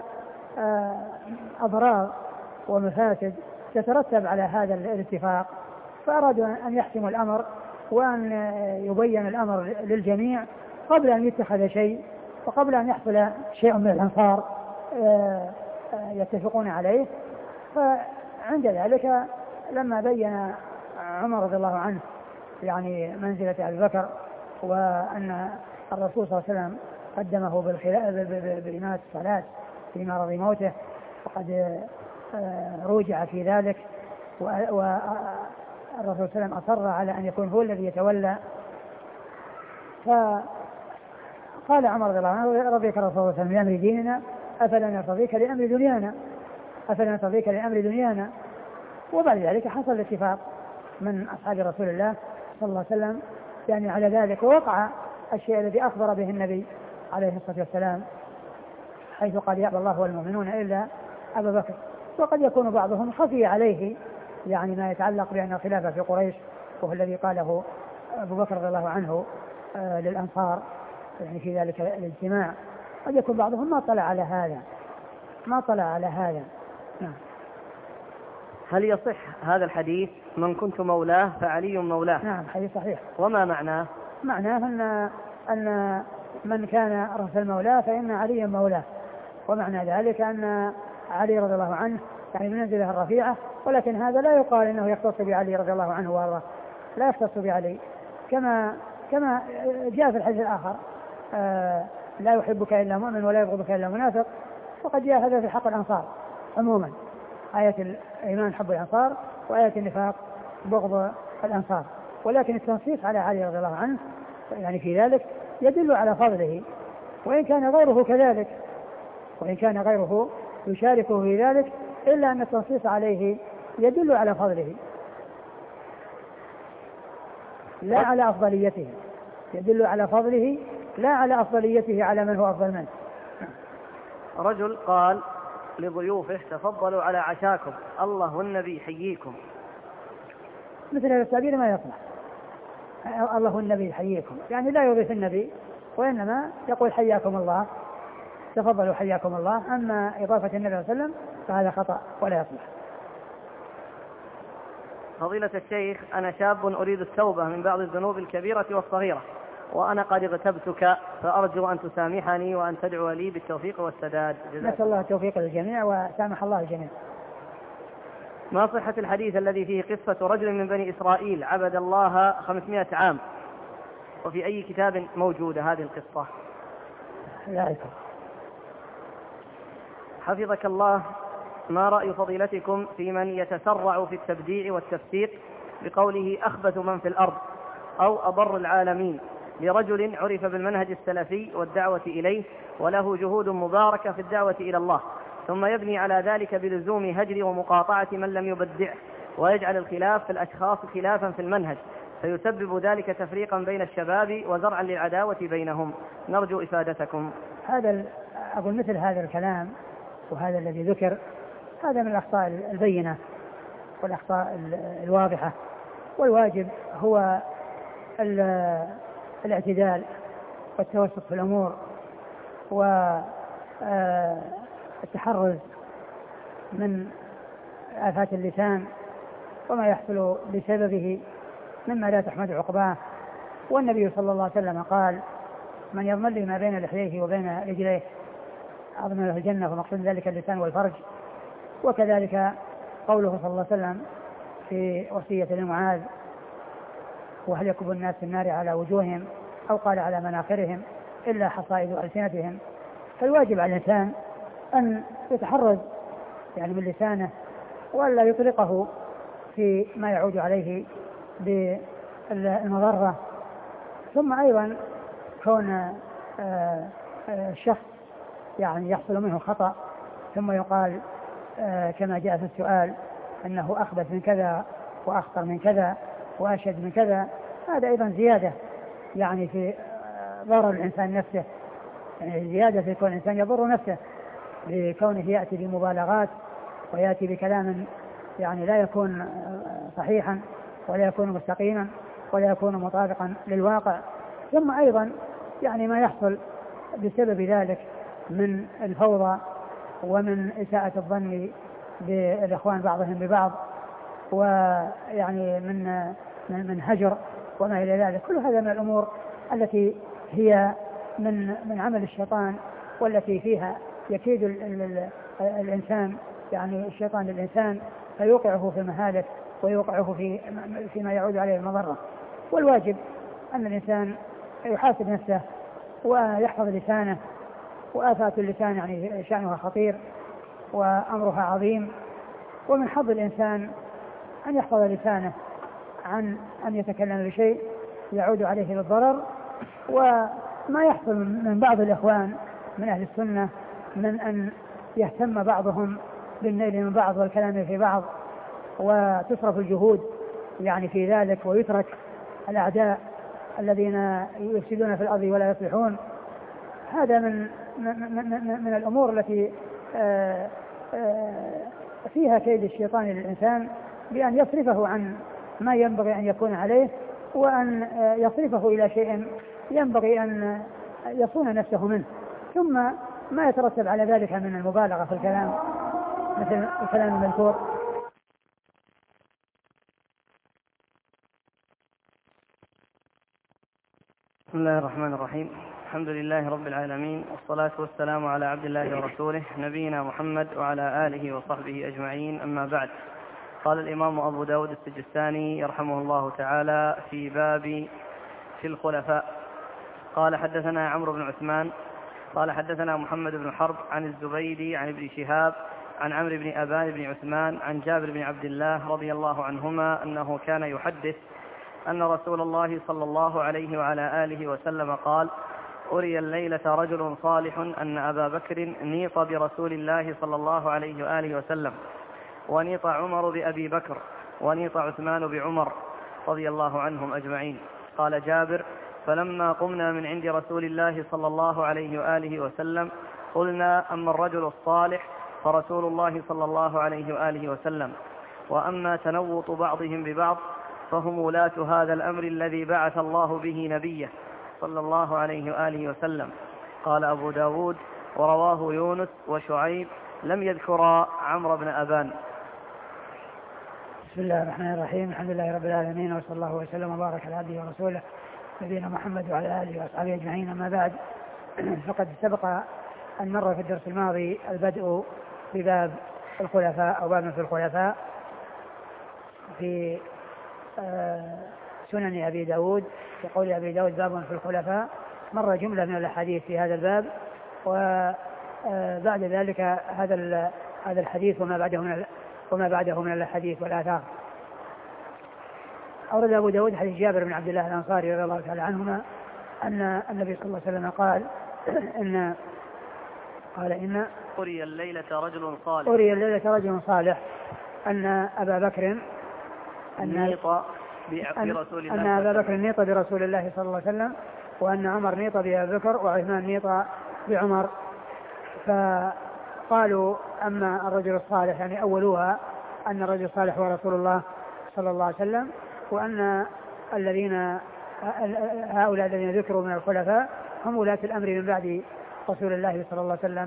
أضرار ومفاسد تترتب على هذا الاتفاق، فأرادوا أن يحسموا الأمر وأن يبين الأمر للجميع قبل أن يتخذ شيء وقبل أن يحصل شيء من الأنصار يتفقون عليه. فعند ذلك لما بين عمر رضي الله عنه يعني منزلة أبي بكر وأن الرسول صلى الله عليه وسلم قدمه بإمامة الصلاة في مرض موته، وقد روجع في ذلك، والرسول صلى الله عليه وسلم أصر على أن يكون هو الذي يتولى. فقال عمر رضي الله عنه: رضيك الرسول صلى الله عليه وسلم لأمر ديننا أفلا نرتضيك لأمر دنيانا أفلا نرتضيك لأمر دنيانا. وبعد ذلك حصل الاتفاق من أصحاب رسول الله صلى الله عليه وسلم يعني على ذلك، ووقع الشيء الذي أخبر به النبي عليه الصلاة والسلام، حيث قال: يأبى الله والمؤمنون إلا أبا بكر. وقد يكون بعضهم خفي عليه يعني ما يتعلق بأن الخلافة في قريش، وهو الذي قاله أبو بكر رضي الله عنه آه للأنصار يعني في ذلك الاجتماع. قد يكون بعضهم ما طلع على هذا ما طلع على هذا نعم. هل يصح هذا الحديث: من كنت مولاه فعلي مولاه؟ نعم، حديث صحيح. وما معناه؟ معناه أن أن من كان رسل مولاه فإن علي مولاه، ومعنى ذلك أن علي رضي الله عنه يعني بمنزله الرفيعة، ولكن هذا لا يقال إنه يختص بعلي رضي الله عنه وارضاه، لا يختص بعلي، كما كما جاء في الحديث الآخر: آه لا يحبك إلا مؤمن ولا يبغضك إلا منافق. وقد جاء هذا في حق الأنصار عموما، آية الإيمان حب الأنصار، وآية النفاق بغض الأنصار. ولكن التنصيص على علي رضي الله عنه يعني في ذلك يدل على فضله، وإن كان غيره كذلك، وإن كان غيره يشاركه في ذلك، إلا أن التنصيص عليه يدل على فضله لا على أفضليته، يدل على فضله لا على أفضليته على من هو أفضل منه. رجل قال لضيوفه: تفضلوا على عشاكم، الله والنبي حييكم. مثل هذا التعبير ما يصلح. الله والنبي حييكم يعني لا يضيف النبي، وإنما يقول حياكم الله، تفضلوا حياكم الله. أما إضافة النبي صلى الله عليه وسلم فهذا خطأ ولا يصلح. فضيلة الشيخ، أنا شاب أريد التوبة من بعض الذنوب الكبيرة والصغيرة، وأنا قد اغتبتك، فأرجو أن تسامحني وأن تدعو لي بالتوفيق والسداد. نسأل الله التوفيق للجميع وسامح الله الجميع. ما صحة الحديث الذي فيه قصة رجل من بني إسرائيل عبد الله خمسمائة عام، وفي أي كتاب موجودة هذه القصة؟ لا أعرف. حفظك الله، ما رأي فضيلتكم في من يتسرع في التبديع والتفسيق بقوله أخبث من في الأرض أو أضر العالمين لرجل عرف بالمنهج السلفي والدعوة إليه وله جهود مباركة في الدعوة إلى الله، ثم يبني على ذلك بلزوم هجر ومقاطعة من لم يبدعه، ويجعل الخلاف في الأشخاص خلافا في المنهج، فيسبب ذلك تفريقا بين الشباب وزرعا للعداوة بينهم؟ نرجو إفادتكم. هذا أقول مثل هذا الكلام وهذا الذي ذكر هذا من الأخطاء البينة والأخطاء الواضحة، والواجب هو الاعتدال والتوسط في الأمور والتحرز من آفات اللسان وما يحصل بسببه مما لا تحمد عقباه. والنبي صلى الله عليه وسلم قال: من يضمن لي ما بين لحييه وبين رجليه أضمن له الجنة، ومقصود ذلك اللسان والفرج. وكذلك قوله صلى الله عليه وسلم في وصية لمعاذ: وهل يكب الناس في النار على وجوههم أو قال على مناخرهم إلا حصائد ألسنتهم. فالواجب على الإنسان أن يتحرز يعني من لسانه ولا يطلقه في ما يعود عليه بالمضرة. ثم أيضا كون الشخص يعني يحصل منه خطأ ثم يقال كما جاء في السؤال أنه أخبث من كذا وأخطر من كذا وأشد من كذا، هذا أيضا زيادة يعني في ضرر الإنسان نفسه، يعني زيادة في كون الإنسان يضر نفسه بكونه يأتي بمبالغات ويأتي بكلام يعني لا يكون صحيحا ولا يكون مستقيما ولا يكون مطابقا للواقع. ثم أيضا يعني ما يحصل بسبب ذلك من الفوضى ومن إساءة الظن بالإخوان بعضهم ببعض، ويعني من من هجر وما إلى ذلك. كل هذا من الأمور التي هي من من عمل الشيطان، والتي فيها يكيد ال ال الإنسان يعني الشيطان للإنسان فيوقعه في المهالك ويوقعه في فيما يعود عليه المضرة. والواجب أن الإنسان يحاسب نفسه ويحفظ لسانه، وآفات اللسان يعني شأنها خطير وأمرها عظيم، ومن حظ الإنسان أن يحفظ لسانه عن أن يتكلم بشيء يعود عليه بالضرر. وما يحصل من بعض الإخوان من أهل السنة من أن يهتم بعضهم بالنيل من بعض والكلام في بعض، وتصرف الجهود يعني في ذلك، ويترك الأعداء الذين يفسدون في الأرض ولا يصلحون. هذا من من, من, من الأمور التي آآ آآ فيها كيد الشيطان للإنسان، بأن يصرفه عن ما ينبغي أن يكون عليه، وأن يصرفه إلى شيء ينبغي أن يصون نفسه منه، ثم ما يترتب على ذلك من المبالغة في الكلام مثل الكلام المذكور. بسم الله الرحمن الرحيم. الحمد لله رب العالمين، والصلاة والسلام على عبد الله ورسوله نبينا محمد وعلى آله وصحبه أجمعين، أما بعد. قال الإمام أبو داود السجستاني يرحمه الله تعالى في باب في الخلفاء. قال حدثنا عمرو بن عثمان قال حدثنا محمد بن حرب عن الزبيدي عن ابن شهاب عن عمرو بن أبان بن عثمان عن جابر بن عبد الله رضي الله عنهما أنه كان يحدث أن رسول الله صلى الله عليه وعلى آله وسلم قال: أري الليلة رجل صالح أن أبا بكر نيط برسول الله صلى الله عليه وآله وسلم، ونيط عمر بأبي بكر، ونيط عثمان بعمر رضي الله عنهم أجمعين. قال جابر: فلما قمنا من عند رسول الله صلى الله عليه وآله وسلم قلنا: أما الرجل الصالح فرسول الله صلى الله عليه وآله وسلم، وأما تنوط بعضهم ببعض فهم ولاة هذا الأمر الذي بعث الله به نبيه صلى الله عليه وآله وسلم. قال أبو داود: ورواه يونس وشعيب لم يذكر عمرو بن أبان. بسم الله الرحمن الرحيم. الحمد لله رب العالمين، وصلى الله وسلم وبارك على عبده ورسوله نبينا محمد وعلى آله وأصحابه أجمعين، أما بعد. فقد سبق أن مر في الدرس الماضي البدء بباب الخلفاء أو باب في الخلفاء في سنن أبي داود. في قول أبي داود باب في الخلفاء مر جملة من الأحاديث في هذا الباب، وبعد ذلك هذا هذا الحديث وما بعده من وما بعده من الأحاديث والآثار. أورد أبو داود حديث جابر بن عبد الله الأنصاري رضي الله تعالى عنهما أن النبي صلى الله عليه وسلم قال إن قال إن أري الليلة رجل صالح أري الليلة رجل صالح أن أبا بكر أن نيط برسول الله أن أبا بكر نيط برسول الله صلى الله عليه وسلم، وأن عمر نيط بأبي بكر، وعثمان نيط بعمر. فقالوا: أما الرجل الصالح، يعني أولوها أن الرجل الصالح هو رسول الله صلى الله عليه وسلم، وأن الذين هؤلاء الذين ذكروا من الخلفاء هم ولاة الأمر من بعد رسول الله صلى الله عليه وسلم.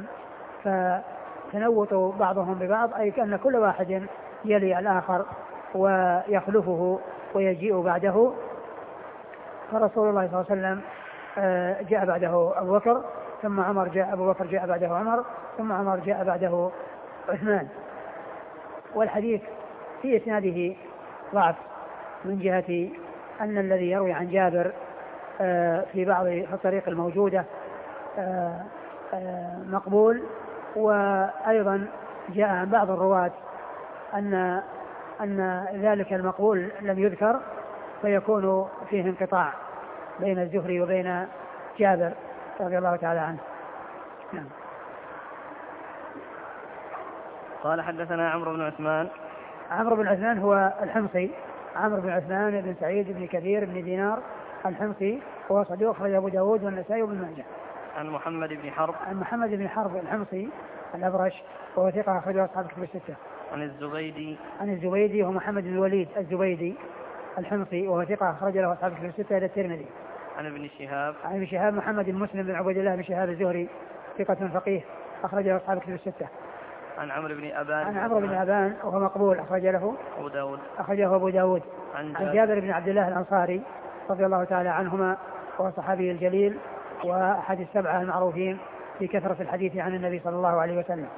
فتنوط بعضهم ببعض، أي كأن كل واحد يلي الآخر ويخلفه ويجيء بعده. فرسول الله صلى الله عليه وسلم جاء بعده أبو بكر، ثم عمر جاء أبو بكر جاء بعده عمر، ثم عمر جاء بعده عثمان. والحديث في إسناده ضعف من جهة أن الذي يروي عن جابر في بعض الطريق الموجودة مقبول، وأيضا جاء عن بعض الرواة أن أن ذلك المقبول لم يذكر، فيكون فيه انقطاع بين الزهري وبين جابر رضي الله تعالى عنه. نعم. قال حدثنا عمرو بن عثمان. عمرو بن عثمان هو الحمصي، عمرو بن عثمان بن سعيد بن كثير بن دينار الحمصي، وهو صدوق أخرج أبو داود والنسائي وابن ماجه. عن محمد بن حرب. عن محمد بن حرب الحمصي الأبرش، وهو ثقة أخرجه أصحاب الكتب الستة. عن الزبيدي. عن الزبيدي وهو محمد بن الوليد الزبيدي الحمصي، وهو ثقة أخرج له أصحاب الكتب الستة إلى الترمذي. عن ابن شهاب. عن ابن شهاب محمد بن مسلم بن عبيد الله بن شهاب الزهري، ثقة فقيه أخرج له أصحاب الكتب الستة. عن عمرو بن أبان. عن عمرو بن أبان وهو مقبول أخرج له أبو داود. أخرجه أبو داود. عن, عن جابر بن عبد الله الأنصاري رضي الله تعالى عنهما، وهو صحابي الجليل وأحد السبعة المعروفين بكثرة الحديث عن النبي صلى الله عليه وسلم.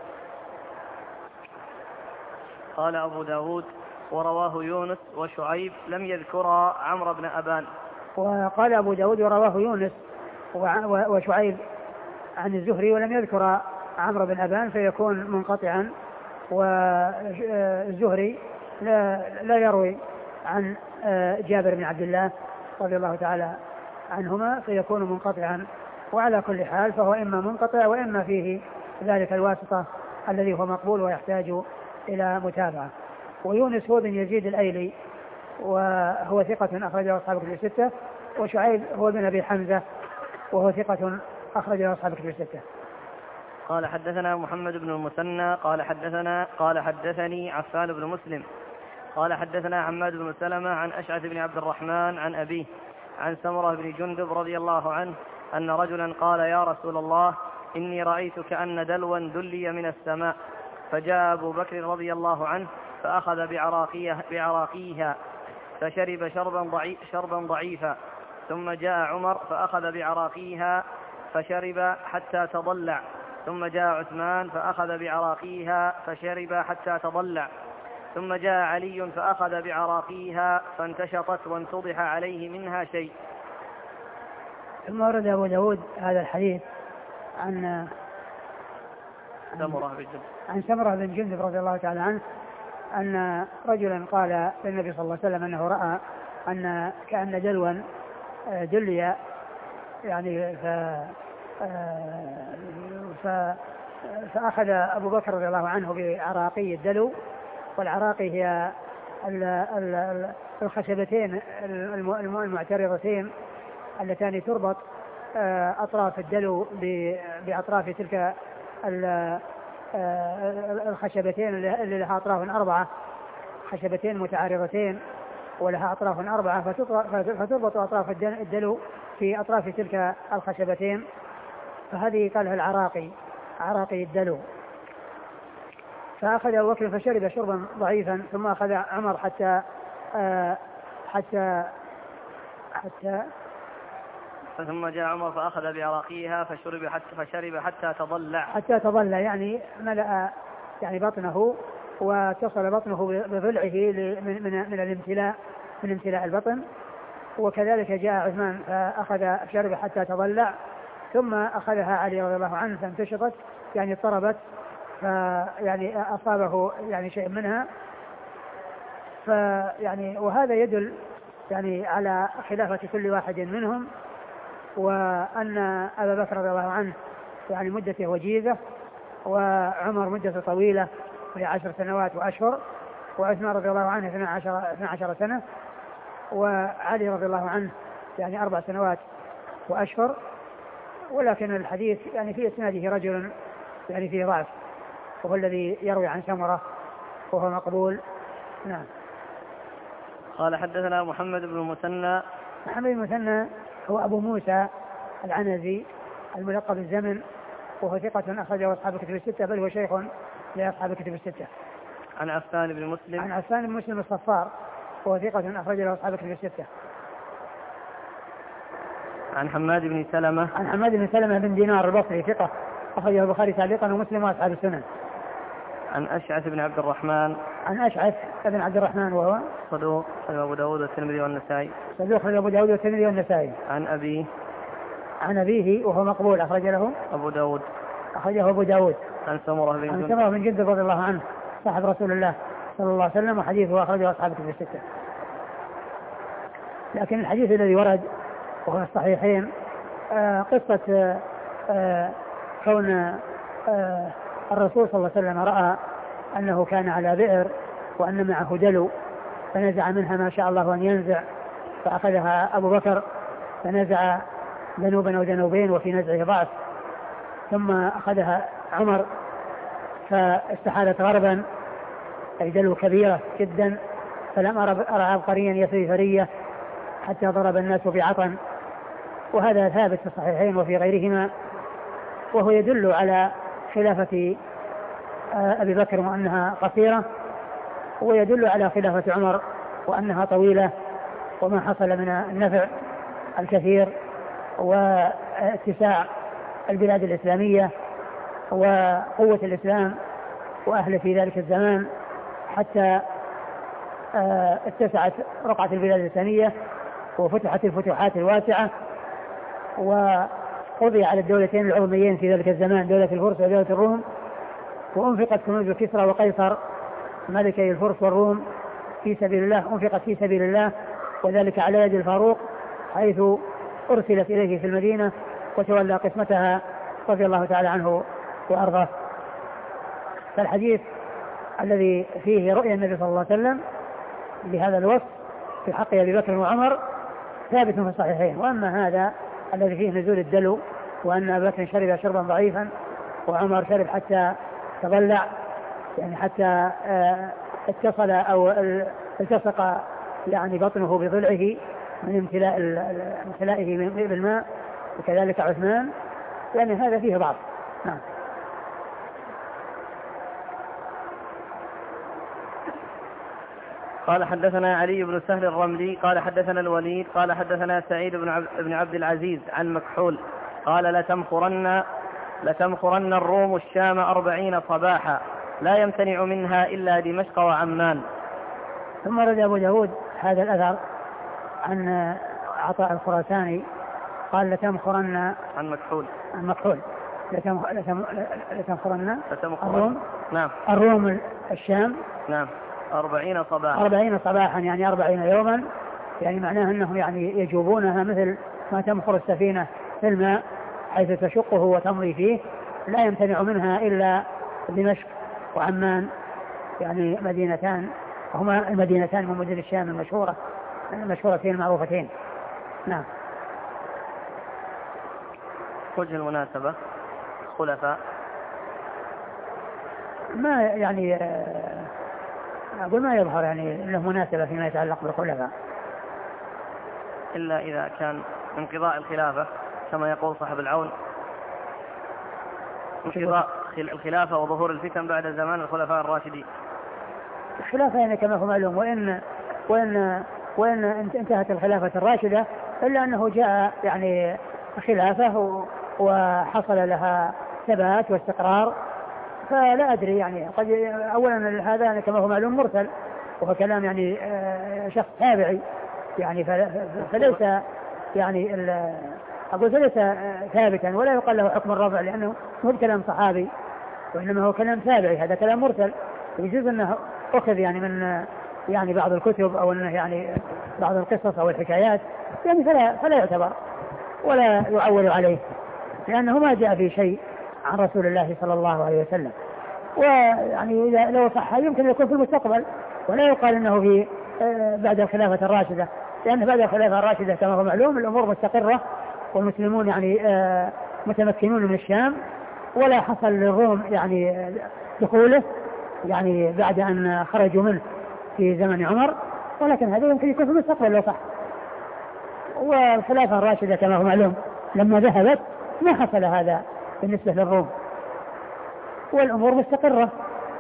قال أبو داود: ورواه يونس وشعيب لم يذكر عمرو بن أبان. وقال أبو داود ورواه يونس وشعيب عن الزهري ولم يذكر عمرو بن أبان فيكون منقطعا، والزهري لا, لا يروي عن جابر بن عبد الله رضي الله تعالى عنهما فيكون منقطعا. وعلى كل حال فهو إما منقطع وإما فيه ذلك الواسطة الذي هو مقبول ويحتاج إلى متابعة. ويونس هو بن يزيد الأيلي وهو ثقة أخرجه أصحاب الكتب الستة، وشعيب هو بن أبي حمزة وهو ثقة أخرجه أصحاب الكتب الستة. قال حدثنا محمد بن المثنى قال حدثنا قال حدثني عفان بن مسلم قال حدثنا حماد بن سلمة عن أشعث بن عبد الرحمن عن أبيه عن سمرة بن جندب رضي الله عنه أن رجلا قال يا رسول الله إني رأيت كأن دلوا دلي من السماء، فجاء أبو بكر رضي الله عنه فأخذ بعراقيها فشرب شربا, ضعي شربا ضعيفا، ثم جاء عمر فأخذ بعراقيها فشرب حتى تضلع، ثم جاء عثمان فأخذ بعراقيها فشرب حتى تضلع، ثم جاء علي فأخذ بعراقيها فانتشطت وانتضح عليه منها شيء. ثم ورد أبو داود هذا الحديث عن سمرة بن جندب عن سمرة بن جندب رضي الله تعالى عنه أن رجلا قال للنبي صلى الله عليه وسلم أنه رأى أن كأن دلوا دلي يعني ف ف فأخذ أبو بكر رضي الله عنه بعراقي الدلو، والعراقي هي الخشبتين المعترضتين اللتان تربط أطراف الدلو بأطراف تلك الخشبتين اللي لها أطراف أربعة، خشبتين متعارضتين ولها أطراف أربعة، فتربط أطراف الدلو في أطراف تلك الخشبتين، فهذه قالها العراقي عراقي الدلو. فأخذ أبو بكر فشرب شربا ضعيفا، ثم أخذ عمر حتى آه حتى حتى ثم جاء عمر فأخذ بعراقيها فشرب حتى فشرب حتى تضلع حتى تضلع يعني ملأ يعني بطنه واتصل بطنه بضلعه من من من الامتلاء من امتلاء البطن. وكذلك جاء عثمان فأخذ شرب حتى تضلع، ثم أخذها علي رضي الله عنه فانتشطت يعني اضطربت، فيعني أصابه يعني شيء منها، فيعني وهذا يدل يعني على خلافة كل واحد منهم، وأن أبا بكر رضي الله عنه يعني مدته وجيزة، وعمر مدته طويلة في عشر سنوات وأشهر، وعثمان رضي الله عنه اثنى عشر سنة، وعلي رضي الله عنه يعني أربع سنوات وأشهر. ولكن الحديث يعني في إسناده رجل يعني فيه ضعف، وهو الذي يروي عن سمرة وهو مقبول. نعم. قال حدثنا محمد بن المثنى محمد بن المثنى هو أبو موسى العنزي الملقب بالزمن، وهو ثقة أخرجه أصحاب الكتب الستة، بل هو شيخ لأصحاب الكتب الستة. عن عفان بن مسلم عن عفان بن مسلم الصفار وهو ثقة أخرجه أصحاب الكتب الستة. عن حماد بن سلمة عن حماد بن سلمة بن دينار البصري ثقة أخرجه البخاري تعليقا ومسلم وأصحاب السنن. عن أشعث بن عبد الرحمن عن أشعث بن عبد الرحمن وهو صدوق أبو داود والترمذي والنسائي صدوق أبو داود والترمذي والنسائي. عن أبيه عن أبيه وهو مقبول أخرج له أبو داود أخرجه أبو داود. عن سمرة بن جندب عن سمرة بن جندب رضي الله عنه صاحب رسول الله صلى الله عليه وسلم، وحديثه أخرجه أصحاب الكتب الستة. لكن الحديث الذي ورد وهو الصحيحين آه قصة آه آه كون آه الرسول صلى الله عليه وسلم رأى أنه كان على بئر وأن معه دلو، فنزع منها ما شاء الله أن ينزع، فأخذها أبو بكر فنزع ذنوبا أو ذنوبين وفي نزعه ضعف، ثم أخذها عمر فاستحالت غربا أي دلو كبيرة جدا، فلم أرى عبقريا يسري ثرية حتى ضرب الناس بعطن. وهذا ثابت في الصحيحين وفي غيرهما، وهو يدل على خلافة أبي بكر وأنها قصيرة، ويدل على خلافة عمر وأنها طويلة، وما حصل من النفع الكثير واتساع البلاد الإسلامية وقوة الإسلام وأهل في ذلك الزمان حتى اتسعت رقعة البلاد الإسلامية، وفتحت الفتوحات الواسعة، وقضي على الدولتين العظميين في ذلك الزمان، دولة الفرس ودولة الروم، وأنفقت كنوز كسرى وقيصر ملكي الفرس والروم في سبيل الله، أنفقت في سبيل الله، وذلك على يد الفاروق حيث أرسلت إليه في المدينة وتولى قسمتها رضي الله تعالى عنه وأرضاه. فالحديث الذي فيه رؤيا النبي صلى الله عليه وسلم بهذا الوصف في حق أبي بكر وعمر ثابت في الصحيحين. وأما هذا الذي فيه نزول الدلو وأن أبي بكر شرب شربا ضعيفا وعمر شرب حتى تضلع، يعني حتى اتصل أو التصق يعني بطنه بضلعه من امتلاء امتلائه بالماء، وكذلك عثمان، لأن يعني هذا فيه ضعف. نعم. قال حدثنا علي بن سهل الرملي قال حدثنا الوليد قال حدثنا سعيد بن عبد العزيز عن مكحول قال لتمخرن لتمخرن الروم الشام أربعين صباحا لا يمتنع منها إلا دمشق وعمان. ثم رد أبو داود هذا الأثر عن عطاء الخراساني قال لتمخرن عن مكحول عن مكحول لتمخرن الروم نعم الروم الشام نعم أربعين صباحا أربعين صباحا يعني أربعين يوما، يعني معناه أنهم يعني يجوبونها مثل ما تمخر السفينة في الماء حيث تشقه وتمضي فيه، لا يمتنع منها إلا دمشق وعمان، يعني مدينتان هما المدينتان من مدن الشام المشهورة المشهورتين المعروفتين. نعم. وجه المناسبة خلفاء ما يعني أقول ما يظهر يعني له مناسبة فيما يتعلق بالخلفاء إلا إذا كان انقضاء الخلافة كما يقول صاحب العون، انقضاء الخلافة وظهور الفتن بعد زمان الخلفاء الراشدين. الخلافة يعني كما هو معلوم، وإن وإن وإن انتهت الخلافة الراشدة إلا أنه جاء يعني خلافة وحصل لها ثبات واستقرار، فلا أدري يعني قد أولا هذا كما هو معلوم مرسل وهو كلام يعني شخص تابعي يعني فليس يعني أقول فليس ثابتا ولا يقال له حكم الرفع لأنه مو بكلام صحابي وإنما هو كلام تابعي، هذا كلام مرسل يجوز أنه أخذ يعني من يعني بعض الكتب أو أنه يعني بعض القصص أو الحكايات يعني فلا, فلا يعتبر ولا يعول عليه لأنه ما جاء في شيء عن رسول الله صلى الله عليه وسلم، ويعني إذا لو صح يمكن يكون في المستقبل ولا يقال أنه في بعد الخلافة الراشدة، لأن بعد الخلافة الراشدة كما هو معلوم الأمور مستقرة والمسلمون يعني متمكنون من الشام ولا حصل للروم يعني دخوله يعني بعد أن خرجوا منه في زمن عمر، ولكن هذا يمكن يكون في المستقبل لو صح. والخلافة الراشدة كما هو معلوم لما ذهبت ما حصل هذا بالنسبة للروم والأمور مستقرة،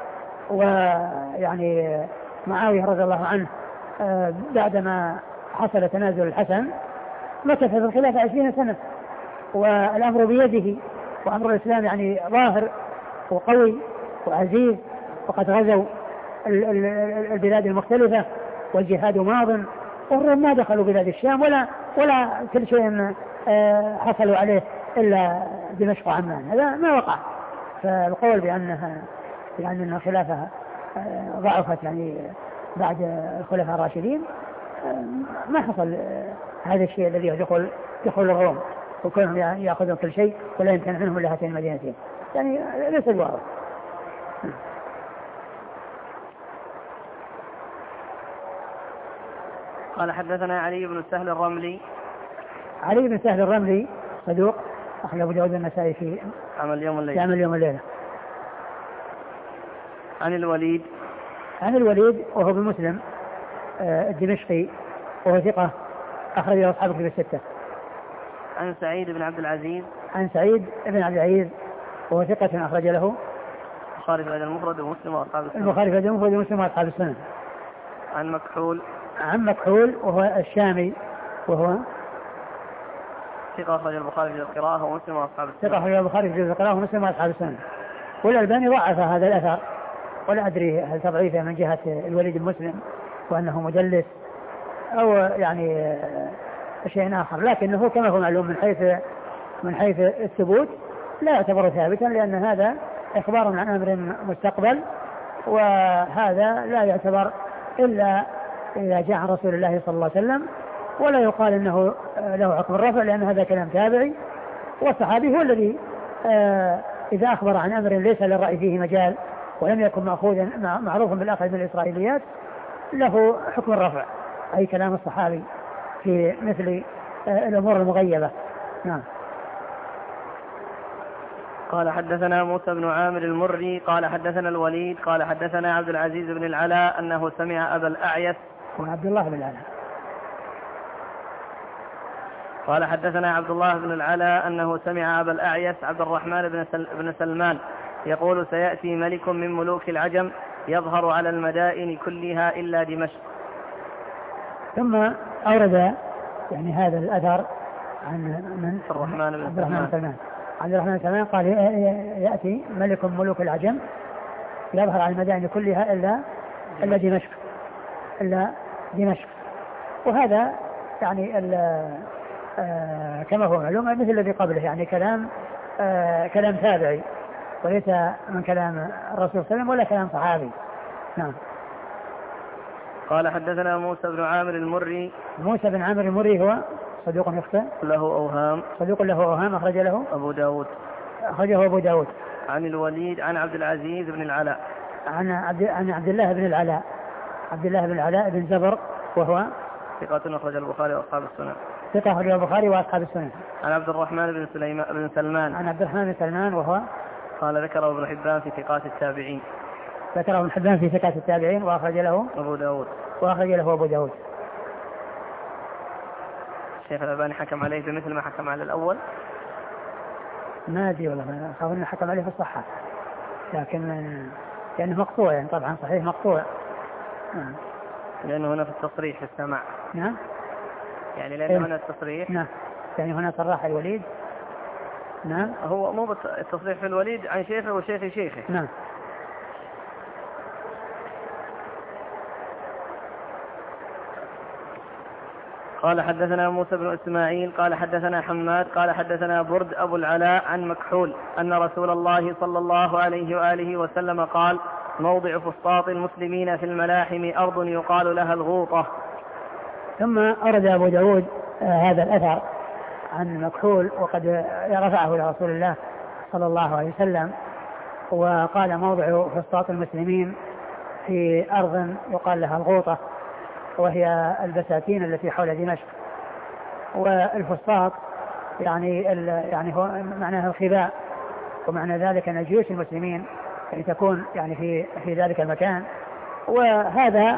ويعني معاوية رضي الله عنه بعدما حصل تنازل الحسن مكث في الخلافة عشرين سنة والأمر بيده وأمر الإسلام يعني ظاهر وقوي وعزيز، وقد غزوا البلاد المختلفة والجهاد ماض، والروم ما دخلوا بلاد الشام ولا ولا كل شيء حصلوا عليه إلا دمشق وعمان، هذا ما وقع. فالقول بأنها يعني أن الخلافة ضعفت يعني بعد الخلفاء الراشدين ما حصل هذا الشيء الذي يدخل دخول الروم وكونهم يأخذون كل شيء ولا يمكن منهم إلا هاتين المدينتين، يعني ليس الواضح. قال حدثنا علي بن سهل الرملي علي بن سهل الرملي صدوق أخرج أبو داود النسائي في عمل يوم الليلة عمل يوم الليلة. عن الوليد عن الوليد وهو بمسلم الدمشقي وهو ثقة أخرج له أصحاب الكتب الستة. عن سعيد بن عبد العزيز عن سعيد بن عبد العزيز وهو ثقة أخرج له البخاري في المفرد ومسلم وأصحاب السنن. البخاري في المفرد ومسلم وأصحاب السنن. عن مكحول عن مكحول وهو الشامي وهو ثقة أخرج البخاري في القراءة ومسلم وأصحاب السنن. ثقة أخرج البخاري في القراءة ومسلم وأصحاب السنن. والألباني ضعف هذا الأثر ولا أدري هل تضعيفه من جهة الوليد المسلم وأنه مدلس أو يعني شيء آخر، لكنه كما هو معلوم من حيث من حيث الثبوت لا يعتبر ثابتا، لأن هذا إخبار عن أمر مستقبل، وهذا لا يعتبر إلا إذا جاء عن رسول الله صلى الله عليه وسلم، ولا يقال أنه له حكم الرفع، لأن هذا كلام تابعي، والصحابي هو الذي إذا أخبر عن أمر ليس للرأي فيه مجال ولم يكن مأخوذا معروفا بالأخذ من الإسرائيليات له حكم الرفع، أي كلام الصحابي في مثل الأمور المغيبة. نعم. قال حدثنا موسى بن عامر المري قال حدثنا الوليد قال حدثنا عبد العزيز بن العلاء أنه سمع أبا الأعيس وعبد الله بن العلاء قال حدثنا عبد الله بن العلاء أنه سمع أبا الأعيس عبد الرحمن بن, سل بن سلمان يقول سيأتي ملك من ملوك العجم يظهر على المدائن كلها إلا دمشق. ثم أورد يعني هذا الأثر عن من الرحمن بن عبد الرحمن بن سلمان عبد الرحمن بن سلمان قال يأتي ملك من ملوك العجم يظهر على المدائن كلها إلا إلا دمشق إلا دمشق وهذا يعني آه كما هو معلوم مثل الذي قبله، يعني كلام آه كلام تابعي وليس من كلام الرسول صلى الله عليه وسلم ولا كلام صحابي. نعم. قال حدثنا موسى بن عامر المري موسى بن عامر المري هو صدوق يخطئ له أوهام صدوق له أوهام أخرج له أبو داود أخرجه أبو داود. عن الوليد عن عبد العزيز بن العلاء عن عبد عن عبد الله بن العلاء عبد الله بن العلاء بن زبر وهو ثقة أخرج البخاري وأصحاب السنن ثقة أخرج البخاري وأصحاب السنن. عن عبد الرحمن بن سليمان بن سلمان عن عبد الرحمن بن سلمان وهو قال ذكره ابن حبان في ثقات التابعين ذكره ابن حبان في ثقات التابعين وأخرج له أبو داود وأخرج له أبو داود. الشيخ الألباني حكم عليه بمثل ما حكم على الأول؟ ما أدري والله، أخاف أنه حكم عليه في الصحة، لكن لأنه مقطوع يعني طبعا صحيح مقطوع. نعم. لأنه هنا في التصريح في السماع. نعم. يعني لأنه هنا التصريح. نعم. يعني هنا صراح الوليد. نعم. هو مو التصريح في الوليد عن شيخه وشيخ شيخه. نعم. قال حدثنا موسى بن إسماعيل قال حدثنا حماد قال حدثنا برد أبو العلاء عن مكحول أن رسول الله صلى الله عليه وآله وسلم قال موضع فسطاط المسلمين في الملاحم أرض يقال لها الغوطة. ثم أرد أبو داود آه هذا الأثر عن مكحول وقد رفعه لرسول الله صلى الله عليه وسلم وقال موضع فسطاط المسلمين في أرض يقال لها الغوطة وهي البساتين التي حول دمشق. والفسطاط يعني يعني هو معناها الخباء، ومعنى ذلك أن جيوش المسلمين يعني تكون يعني في في ذلك المكان. وهذا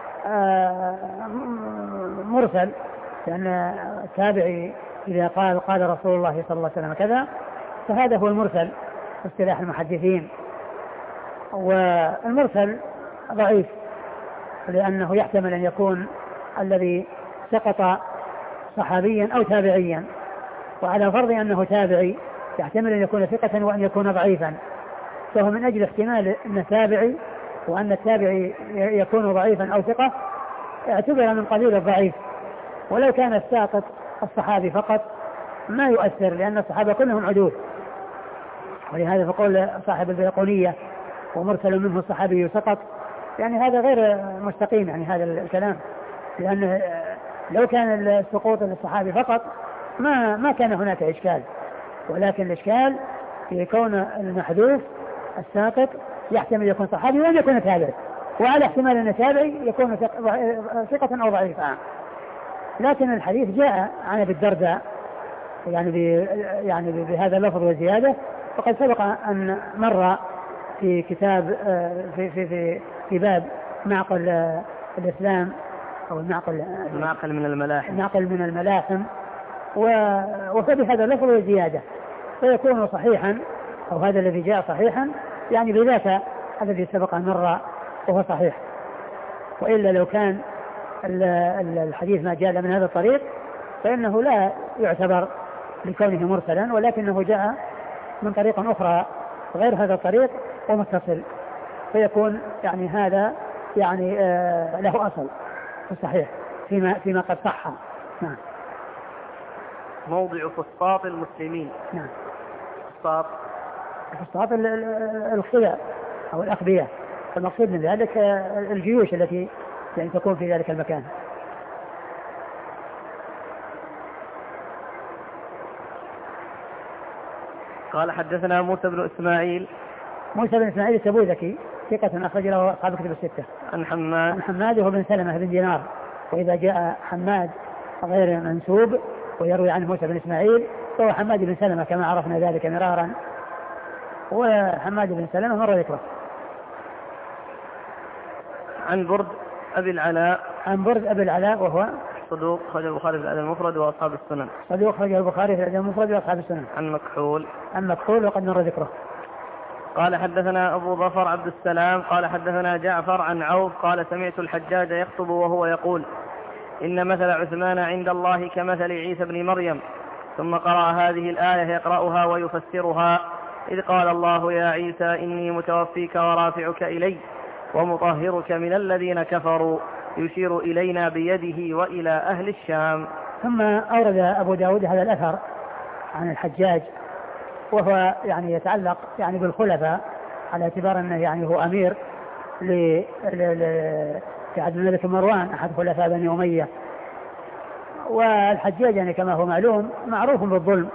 مرسل، لأن التابعي إذا قال قال رسول الله صلى الله عليه وسلم كذا فهذا هو المرسل في اصطلاح المحدثين. والمرسل ضعيف لأنه يحتمل أن يكون الذي سقط صحابيا أو تابعيا، وعلى فرض أنه تابعي يحتمل أن يكون ثقة وأن يكون ضعيفا، فهو من أجل احتمال أن تابعي وأن التابعي يكون ضعيفا أو ثقة اعتبر من قبيل الضعيف. ولو كان الساقط الصحابي فقط ما يؤثر، لأن الصحابة كلهم عدول. ولهذا فقول صاحب البيقونية ومرسل منه الصحابي سقط، يعني هذا غير مستقيم يعني هذا الكلام، لأن لو كان السقوط للصحابي فقط ما ما كان هناك إشكال، ولكن الإشكال في كون المحذوف الساقط يحتمل يكون صحابي وأن يكون تابع، وعلى احتمال أن تابعي يكون ثقة أو ضعيفا. لكن الحديث جاء عن أبي الدرداء يعني ب يعني بهذا اللفظ وزيادة، وقد سبق أن مر في كتاب في في في, في باب معقل الإسلام أو المعقل المعقل من الملاحم المعقل من الملاحم وفي هذا اللفظ وزيادة فيكون صحيحا، أو هذا الذي جاء صحيحا يعني بذاك الذي سبق أن مر وهو صحيح. وإلا لو كان الحديث ما جاء من هذا الطريق فإنه لا يعتبر لكونه مرسلا، ولكنه جاء من طريق أخرى غير هذا الطريق ومتصل، فيكون يعني هذا يعني آه له أصل في الصحيح فيما فيما قد صح. نعم. موضع فسطاط المسلمين. نعم. فسطاط فسطاط الخيار أو الأخبية، المقصود من ذلك الجيوش التي يعني تكون في ذلك المكان. قال حدثنا موسى بن إسماعيل. موسى بن إسماعيل التبوذكي ثقة أخرج له أصحاب الكتب الستة. عن حماد. عن حماد هو بن سلمة بن دينار، وإذا جاء حماد غير منسوب ويروي عنه موسى بن إسماعيل فهو حماد بن سلمة كما عرفنا ذلك مرارا، وحماد بن سلمة مر ذكره. عن برد أبي العلاء. عن برد أبي العلاء وهو صدوق خرج البخاري في الأدب المفرد وأصحاب السنن. صدوق خرج البخاري في الأدب المفرد وأصحاب السنن. عن مكحول. عن مكحول وقد مر ذكره. قال حدثنا أبو ظفر عبد السلام قال حدثنا جعفر عن عوف قال سمعت الحجاج يخطب وهو يقول إن مثل عثمان عند الله كمثل عيسى بن مريم، ثم قرأ هذه الآية يقرأها ويفسرها إذ قال الله يا عيسى إني متوفيك ورافعك إلي ومطهرك من الذين كفروا، يشير إلينا بيده وإلى أهل الشام. ثم أورد أبو داود هذا الأثر عن الحجاج وهو يعني يتعلق يعني بالخلفاء على اعتبار أنه يعني هو أمير لعبد الملك مروان أحد خلفاء بني أمية. والحجاج يعني كما هو معلوم معروف بالظلم،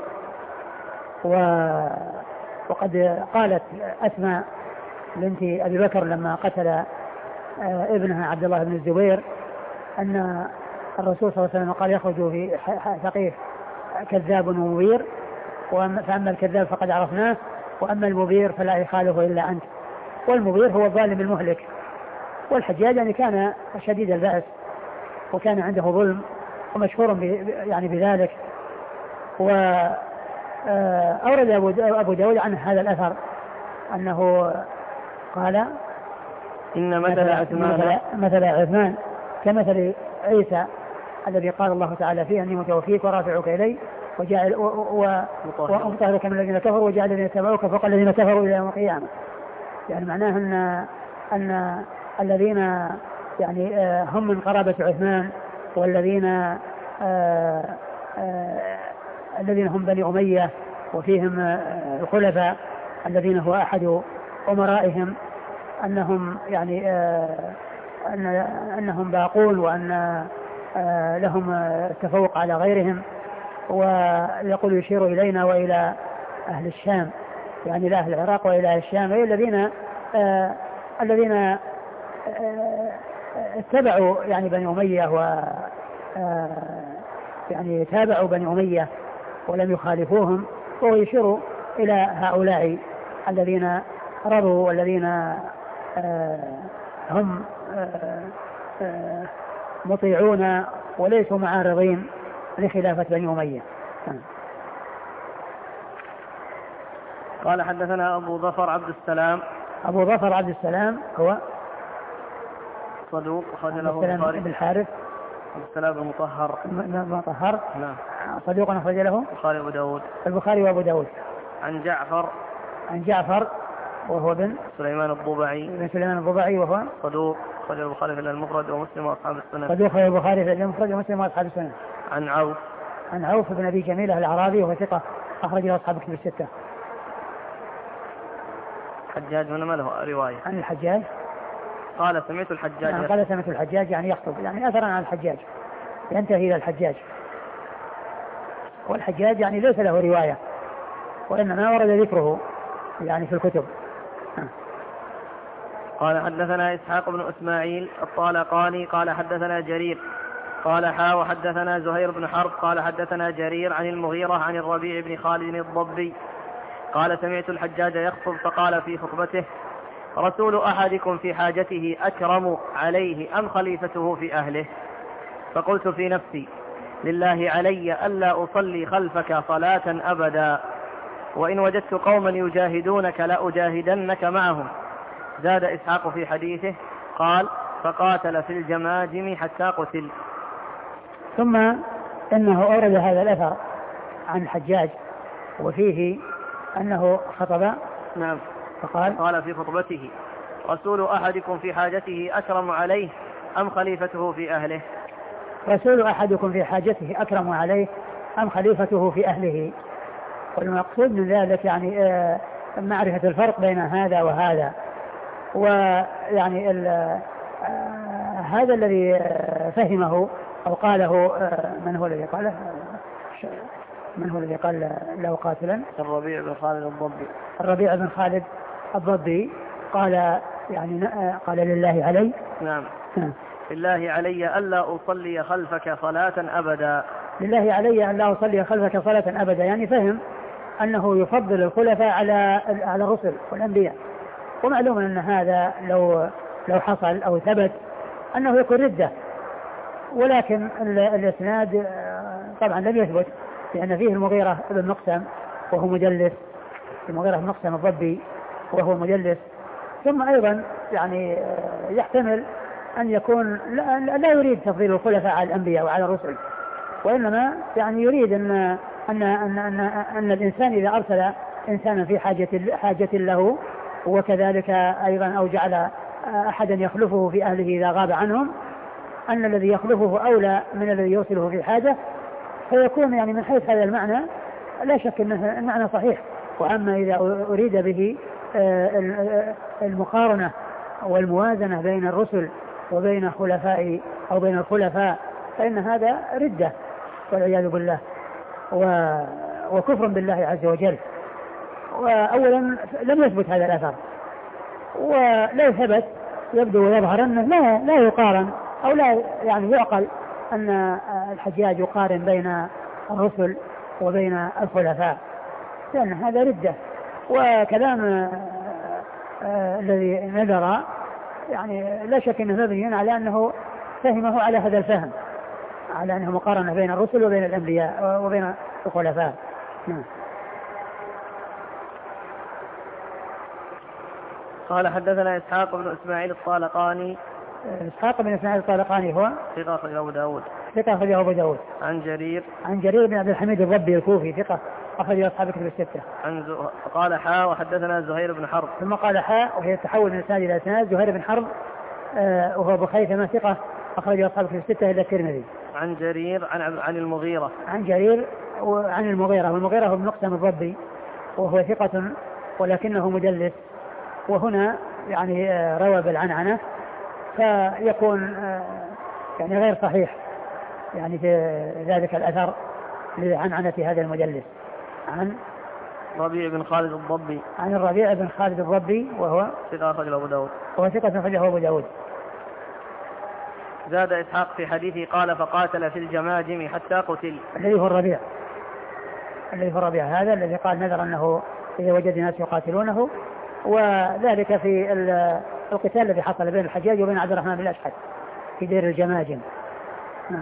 وقد قالت أسماء بنت أبي بكر لما قتل ابنها عبد الله بن الزبير أن الرسول صلى الله عليه وسلم قال يخرج في ثقيف كذاب ومبير، فأما الكذاب فقد عرفناه وأما المبير فلا يخالف إلا أنت. والمبير هو الظالم المهلك، والحجاج يعني كان شديد البأس وكان عنده ظلم ومشهور يعني بذلك. وأورد أبو داود عن هذا الأثر أنه قال إن مثل عثمان مثل عثمان كمثل عيسى الذي قال الله تعالى فيه أني متوفيك ورافعك إلي وجعل ومطهرك من الذين كفروا وجعل الذين تبعوك فوق الذين كفروا إلى يوم القيامة. يعني معناه أن أن الذين يعني هم من قرابة عثمان والذين آآ آآ الذين هم بني أمية وفيهم الخلفاء الذين هو أحد أمرائهم أنهم يعني أن أنهم باقون وأن لهم التفوق على غيرهم. ويقول يشير إلينا وإلى أهل الشام، يعني إلى أهل العراق وإلى أهل الشام، أي الذين آه الذين آه اتبعوا يعني بني أمية و آه يعني تابعوا بني أمية ولم يخالفوهم، وهو يشير إلى هؤلاء الذين رضوا والذين آه هم آه آه مطيعون وليسوا معارضين لخلافة بني أمية. قال حدثنا أبو ظفر عبد السلام. أبو ظفر عبد السلام هو صدوق أخرج له البخاري. بن الحارث عبد السلام المطهر. المطهر نعم. صدوق أخرج له البخاري وأبو داود. البخاري وأبو داود. عن جعفر. عن جعفر وهو بن سليمان الضبعي. بن سليمان الضبعي وهو صدوق أخرج البخاري في المفرد ومسلم وأصحاب السنن. صدوق أخرج البخاري في المفرد ومسلم وأصحاب السنن. عن عوف. عن عوف بن أبي جميلة الأعرابي وهو ثقة أخرج له أصحاب الكتب الستة. حجاج من ما له رواية عن الحجاج قال سمعت الحجاج يعني قال سمعت الحجاج يعني يخطب، يعني أثرا عن الحجاج ينتهي إلى الحجاج. والحجاج يعني ليس له رواية وإنما ورد ذكره يعني في الكتب. قال حدثنا إسحاق بن إسماعيل الطالقاني قال حدثنا جرير قال حا وحدثنا زهير بن حرب قال حدثنا جرير عن المغيرة عن الربيع بن خالد الضبي قال سمعت الحجاج يخطب فقال في خطبته رسول أحدكم في حاجته أكرم عليه أم خليفته في أهله؟ فقلت في نفسي لله علي ألا أصلي خلفك صلاة أبدا، وإن وجدت قوما يجاهدونك لأجاهدنك معهم. زاد إسحاق في حديثه قال فقاتل في الجماجم حتى قتل. ثم إنه أورد هذا الأثر عن الحجاج وفيه أنه خطب. نعم. فقال قال في خطبته رسول أحدكم في حاجته أكرم عليه أم خليفته في أهله؟ رسول أحدكم في حاجته أكرم عليه أم خليفته في أهله. والمقصود من ذلك يعني آه معرفة الفرق بين هذا وهذا. ويعني آه هذا الذي فهمه أو قاله آه من هو الذي قاله من هو الذي قال له قاتلا؟ الربيع بن خالد الضبي. الربيع بن خالد الضبي قال يعني قال لله علي. نعم. لله علي ألا أصلي خلفك صلاة أبدا. لله علي ألا أصلي خلفك صلاة أبدا، يعني فهم أنه يفضل الخلفاء على على الرسل والأنبياء. ومعلوم أن هذا لو لو حصل أو ثبت أنه يكون ردة، ولكن الإسناد طبعا لم يثبت، لأن فيه المغيرة بن مقسم وهو مدلس، المغيرة بن مقسم الضبي وهو مدلس. ثم أيضا يعني يحتمل أن يكون لا, لا يريد تفضيل الخلفاء على الأنبياء وعلى الرسل، وإنما يعني يريد أن أن أن أن, أن الإنسان إذا أرسل إنسانا في حاجة حاجة له، وكذلك أيضا أو جعل أحدا يخلفه في أهله إذا غاب عنهم، أن الذي يخلفه أولى من الذي يوصله في حاجة، فيكون يعني من حيث هذا المعنى لا شك أنه المعنى صحيح. وأما إذا أريد به المقارنة والموازنة بين الرسل وبين خلفاء أو بين الخلفاء فإن هذا ردة والعياذ بالله وكفر بالله عز وجل. وأولا لم يثبت هذا الأثر، ولو ثبت يبدو ويظهر أنه لا, لا يقارن أو لا يعني يعقل أن الحجاج يقارن بين الرسل وبين الخلفاء، لأن هذا ردة. وكلام الذي نذر يعني لا شك أنه مبني على أنه فهمه على هذا الفهم، على أنه مقارنة بين الرسل وبين الأنبياء وبين الخلفاء. نعم. قال حدثنا إسحاق بن إسماعيل الطالقاني. إسحاق بن إسماعيل الطالقاني هو ثقة أخرجه أبو داود. ثقة أخرجه أبو داود. عن جرير. عن جرير بن عبد الحميد الضبي الكوفي ثقة أخرج أصحاب الكتب الستة. عن ز... قال حاء وحدثنا زهير بن حرب. ثم قال حاء وهي التحول من إسناد إلى إسناد. زهير بن حرب آه وهو أبو خيثمة ثقة أخرج أصحاب الكتب الستة إلا الترمذي. عن جرير عن عن المغيرة. عن جرير وعن المغيرة، والمغيرة هو ابن مقسم الضبي وهو ثقة ولكنه مدلس، وهنا يعني آه روى بالعنعنة فيكون آه يعني غير صحيح يعني في ذلك الأثر لعنعنة هذا المدلس. عن ربيع بن خالد الضبي. عن الربيع بن خالد الضبي وهو ثقة أخرجه أبو داود. وهو ثقة أخرجه أبو داود. زاد إسحاق في حديثه قال فقاتل في الجماجم حتى قتل. الذي هو الربيع الذي هو الربيع هذا الذي قال نذر أنه إذا وجد ناس يقاتلونه، وذلك في القتال الذي حصل بين الحجاج وبين عبد الرحمن بن الأشحث في دير الجماجم. نعم.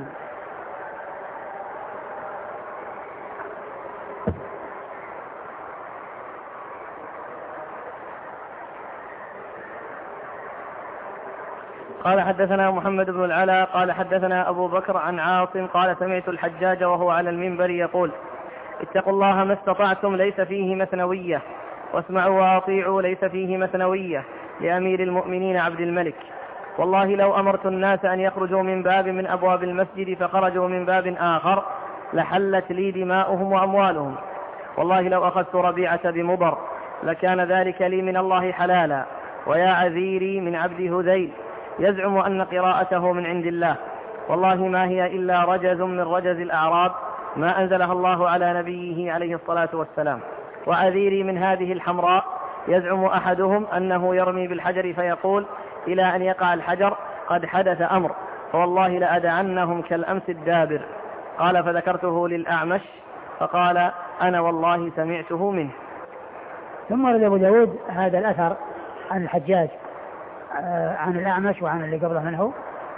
قال حدثنا محمد بن العلا قال حدثنا أبو بكر عن عاصم قال سمعت الحجاج وهو على المنبر يقول اتقوا الله ما استطعتم ليس فيه مثنوية، واسمعوا وأطيعوا ليس فيه مثنوية، لأمير المؤمنين عبد الملك. والله لو أمرت الناس أن يخرجوا من باب من أبواب المسجد فخرجوا من باب آخر لحلت لي دماؤهم وأموالهم. والله لو أخذت ربيعة بمضر لكان ذلك لي من الله حلالا. ويا عذيري من عبد هذيل يزعم أن قراءته من عند الله، والله ما هي إلا رجز من رجز الأعراب ما أنزلها الله على نبيه عليه الصلاة والسلام. وعذيري من هذه الحمراء يزعم أحدهم أنه يرمي بالحجر فيقول إلى أن يقع الحجر قد حدث أمر، فوالله لأدعنهم كالأمس الدابر. قال فذكرته للأعمش فقال أنا والله سمعته منه. ثم ورد أبو داود هذا الأثر عن الحجاج عن الأعمش وعن اللي قبله منه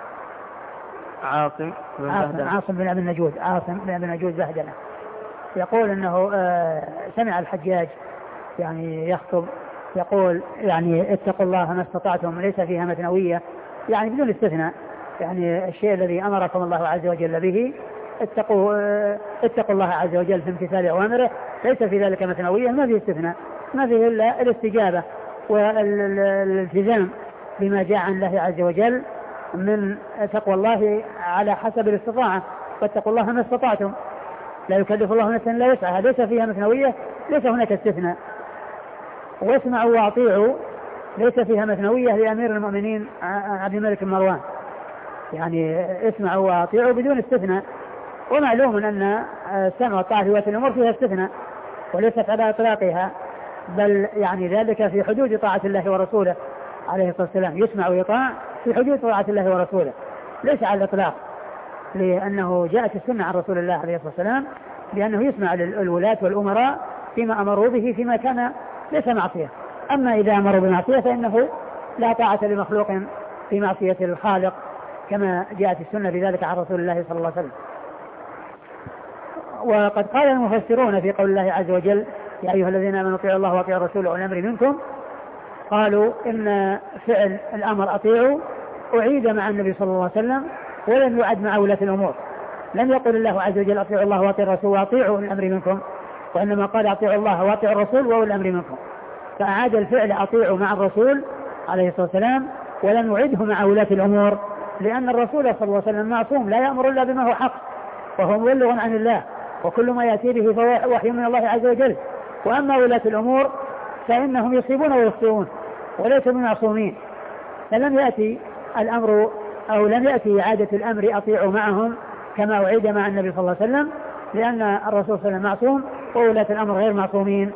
عاصم بن عاصم, عاصم بن أبي النجود عاصم بن أبي النجود بهدلة، يقول أنه سمع الحجاج يعني يخطب يقول يعني اتقوا الله ما استطعتم ليس فيها مثنوية، يعني بدون استثناء، يعني الشيء الذي أمركم الله عز وجل به اتقوا اتقوا الله عز وجل في امتثال أوامره ليس في ذلك مثنوية، ما فيه استثناء، ما فيه إلا الاستجابة والالتزام بما جاء عن الله عز وجل من تقوى الله على حسب الاستطاعة، فاتقوا الله ما استطعتم. لا يكلف الله نفسا لا يسعها، ليس فيها مثنوية، ليس هناك استثناء. واسمعوا واطيعوا ليس فيها مثنوية لأمير المؤمنين عبد الملك بن مروان، يعني اسمعوا واطيعوا بدون استثناء. ومعلوم أن السمع والطاعة في ولاة الأمور فيها استثناء وليست على إطلاقها، بل يعني ذلك في حدود طاعة الله ورسوله عليه الصلاة والسلام، يسمع ويطاع في حدود طاعة الله ورسوله ليس على الإطلاق، لأنه جاءت السنة عن رسول الله عليه الصلاة والسلام بأنه يسمع للولاة والأمراء فيما أمروا به فيما كان ليس معصية. أما إذا أمروا بمعصية فإنه لا طاعة لمخلوق في معصية الخالق، كما جاءت السنة بذلك عن رسول الله صلى الله عليه وسلم. وقد قال المفسرون في قول الله عز وجل يا أيها الذين آمنوا اطيعوا الله واطيعوا الرسول وأولي الأمر منكم، قالوا إن فعل الأمر أطيعوا أعيد مع النبي صلى الله عليه وسلم ولم يعد مع ولاة الأمور. لم يقل الله عز وجل أطيعوا الله واطيعوا الرسول واطيعوا أولي الأمر منكم، وإنما قال أطيعوا الله واطيعوا الرسول وأولي الأمر منكم، فأعاد الفعل أطيعوا مع الرسول عليه الصلاة والسلام ولم يعده مع ولاة الأمور، لأن الرسول صلى الله عليه وسلم معصوم لا يأمر إلا بما هو حق وهو مبلغ عن الله، وكل ما يأتي به فهو وحي من الله عز وجل. وأما ولاة الأمور فإنهم يصيبون ويخطئون وليسوا بمعصومين، فلم يأتي الأمر أو لم يأتي إعادة الأمر أطيعوا معهم كما أعيد مع النبي صلى الله عليه وسلم، لأن الرسول صلى الله عليه وسلم معصوم وولاة الأمر غير معصومين،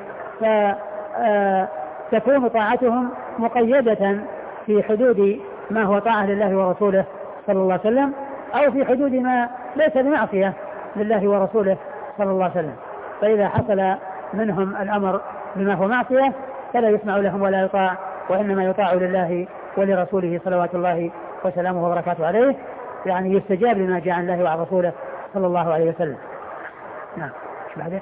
فتكون طاعتهم مقيدة في حدود ما هو طاعة لله ورسوله صلى الله عليه وسلم، أو في حدود ما ليس بمعصية لله ورسوله صلى الله عليه وسلم. فإذا حصل منهم الأمر بما هو معصية فلا يسمع لهم ولا يطاع، وإنما يطاع لله ولرسوله صلوات الله وسلامه وبركاته عليه، يعني يستجاب لما جاء عن الله وعن رسوله صلى الله عليه وسلم. نعم. ايش بعده؟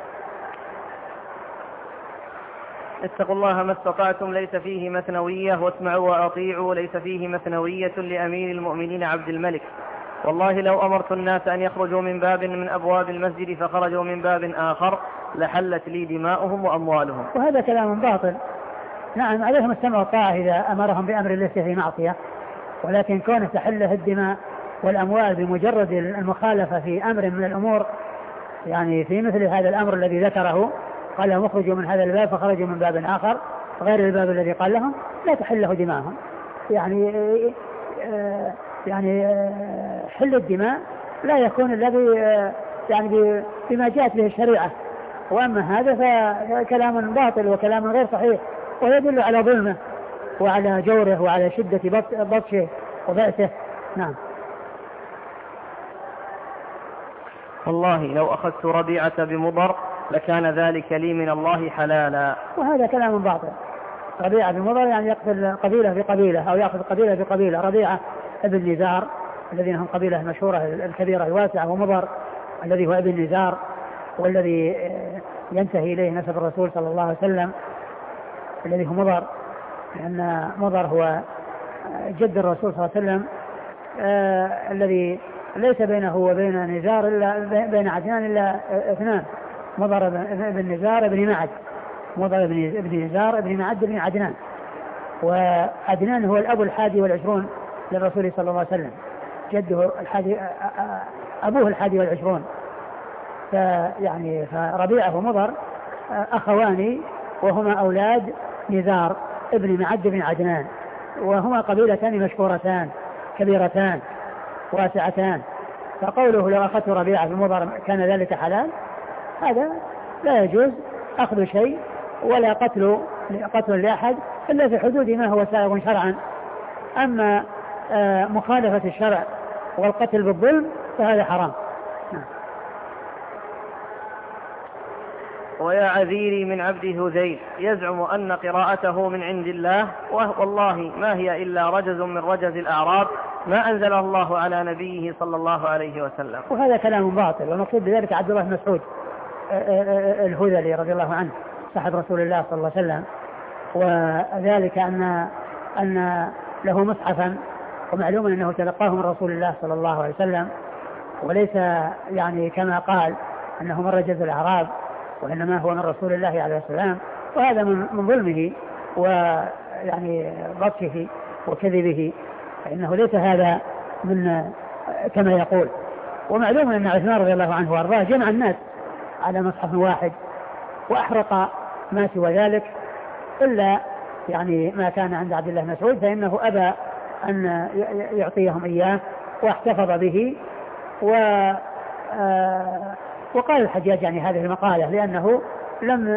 اتقوا الله ما استطعتم ليس فيه مثنوية، واسمعوا وأطيعوا ليس فيه مثنوية لأمير المؤمنين عبد الملك. والله لو أمرت الناس أن يخرجوا من باب من أبواب المسجد فخرجوا من باب آخر لحلت لي دماؤهم وأموالهم. وهذا كلام باطل. نعم عليهم السمع والطاعة إذا أمرهم بأمر ليس فيه معصية، ولكن كون تحله الدماء والأموال بمجرد المخالفة في أمر من الأمور، يعني في مثل هذا الأمر الذي ذكره قال لهم اخرجوا من هذا الباب فخرجوا من باب آخر غير الباب الذي قال لهم، لا تحله دماءهم. يعني آه يعني آه حل الدماء لا يكون الذي آه يعني بما جاءت به الشريعة، وأما هذا فكلام باطل وكلام غير صحيح، ويدل على ظلمه وعلى جوره وعلى شدة بطشه وبأسه. نعم. والله لو أخذت ربيعة بمضر لكان ذلك لي من الله حلالا. وهذا كلام باطل. ربيعة بمضر يعني يقتل قبيلة بقبيلة أو يأخذ قبيلة بقبيلة. ربيعة ابن نزار الذين هم قبيلة مشهورة الكبيرة الواسعة، ومضر الذي هو ابن نزار والذي ينتهي إليه نسب الرسول صلى الله عليه وسلم الذي هو مضر، لأن مضر هو جد الرسول صلى الله عليه وسلم آه الذي ليس بينه وبين نزار إلا بين عدنان إلا اثنان، مضر بن نزار بن معد، مضر بن نزار بن معد بن عدنان، وعدنان هو الأب الحادي والعشرون للرسول صلى الله عليه وسلم، جده الحادي أبوه الحادي والعشرون. فيعني فربيعة ومضر أخوان وهما أولاد نزار ابن معد بن عدنان، وهما قبيلتان مشهورتان كبيرتان واسعتان. فقوله لو أخذت ربيعة بمضر كان ذلك حلال، هذا لا يجوز أخذ شيء ولا قتل قتل لأحد إلا في حدود ما هو سائغ شرعا. أما مخالفة الشرع والقتل بالظلم فهذا حرام. ويا عذيري من عبد هذيل يزعم أن قراءته من عند الله، والله ما هي إلا رجز من رجز الأعراب ما أنزله الله على نبيه صلى الله عليه وسلم. وهذا كلام باطل، والمقصود بذلك عبد الله بن مسعود الهذلي رضي الله عنه صاحب رسول الله صلى الله عليه وسلم، وذلك أن أن له مصحفا، ومعلوم أنه تلقاه من رسول الله صلى الله عليه وسلم، وليس يعني كما قال أنه من رجز الأعراب، وإنما هو من رسول الله عليه السلام. وهذا من ظلمه ويعني بطشه وكذبه، فإنه ليس هذا من كما يقول. ومعلوم أن عثمان رضي الله عنه وارضاه جمع الناس على مصحف واحد وأحرق ما سوى ذلك إلا يعني ما كان عند عبد الله بن مسعود، فإنه أبى أن يعطيهم إياه واحتفظ به. و وقال الحجاج يعني هذه المقالة لأنه لم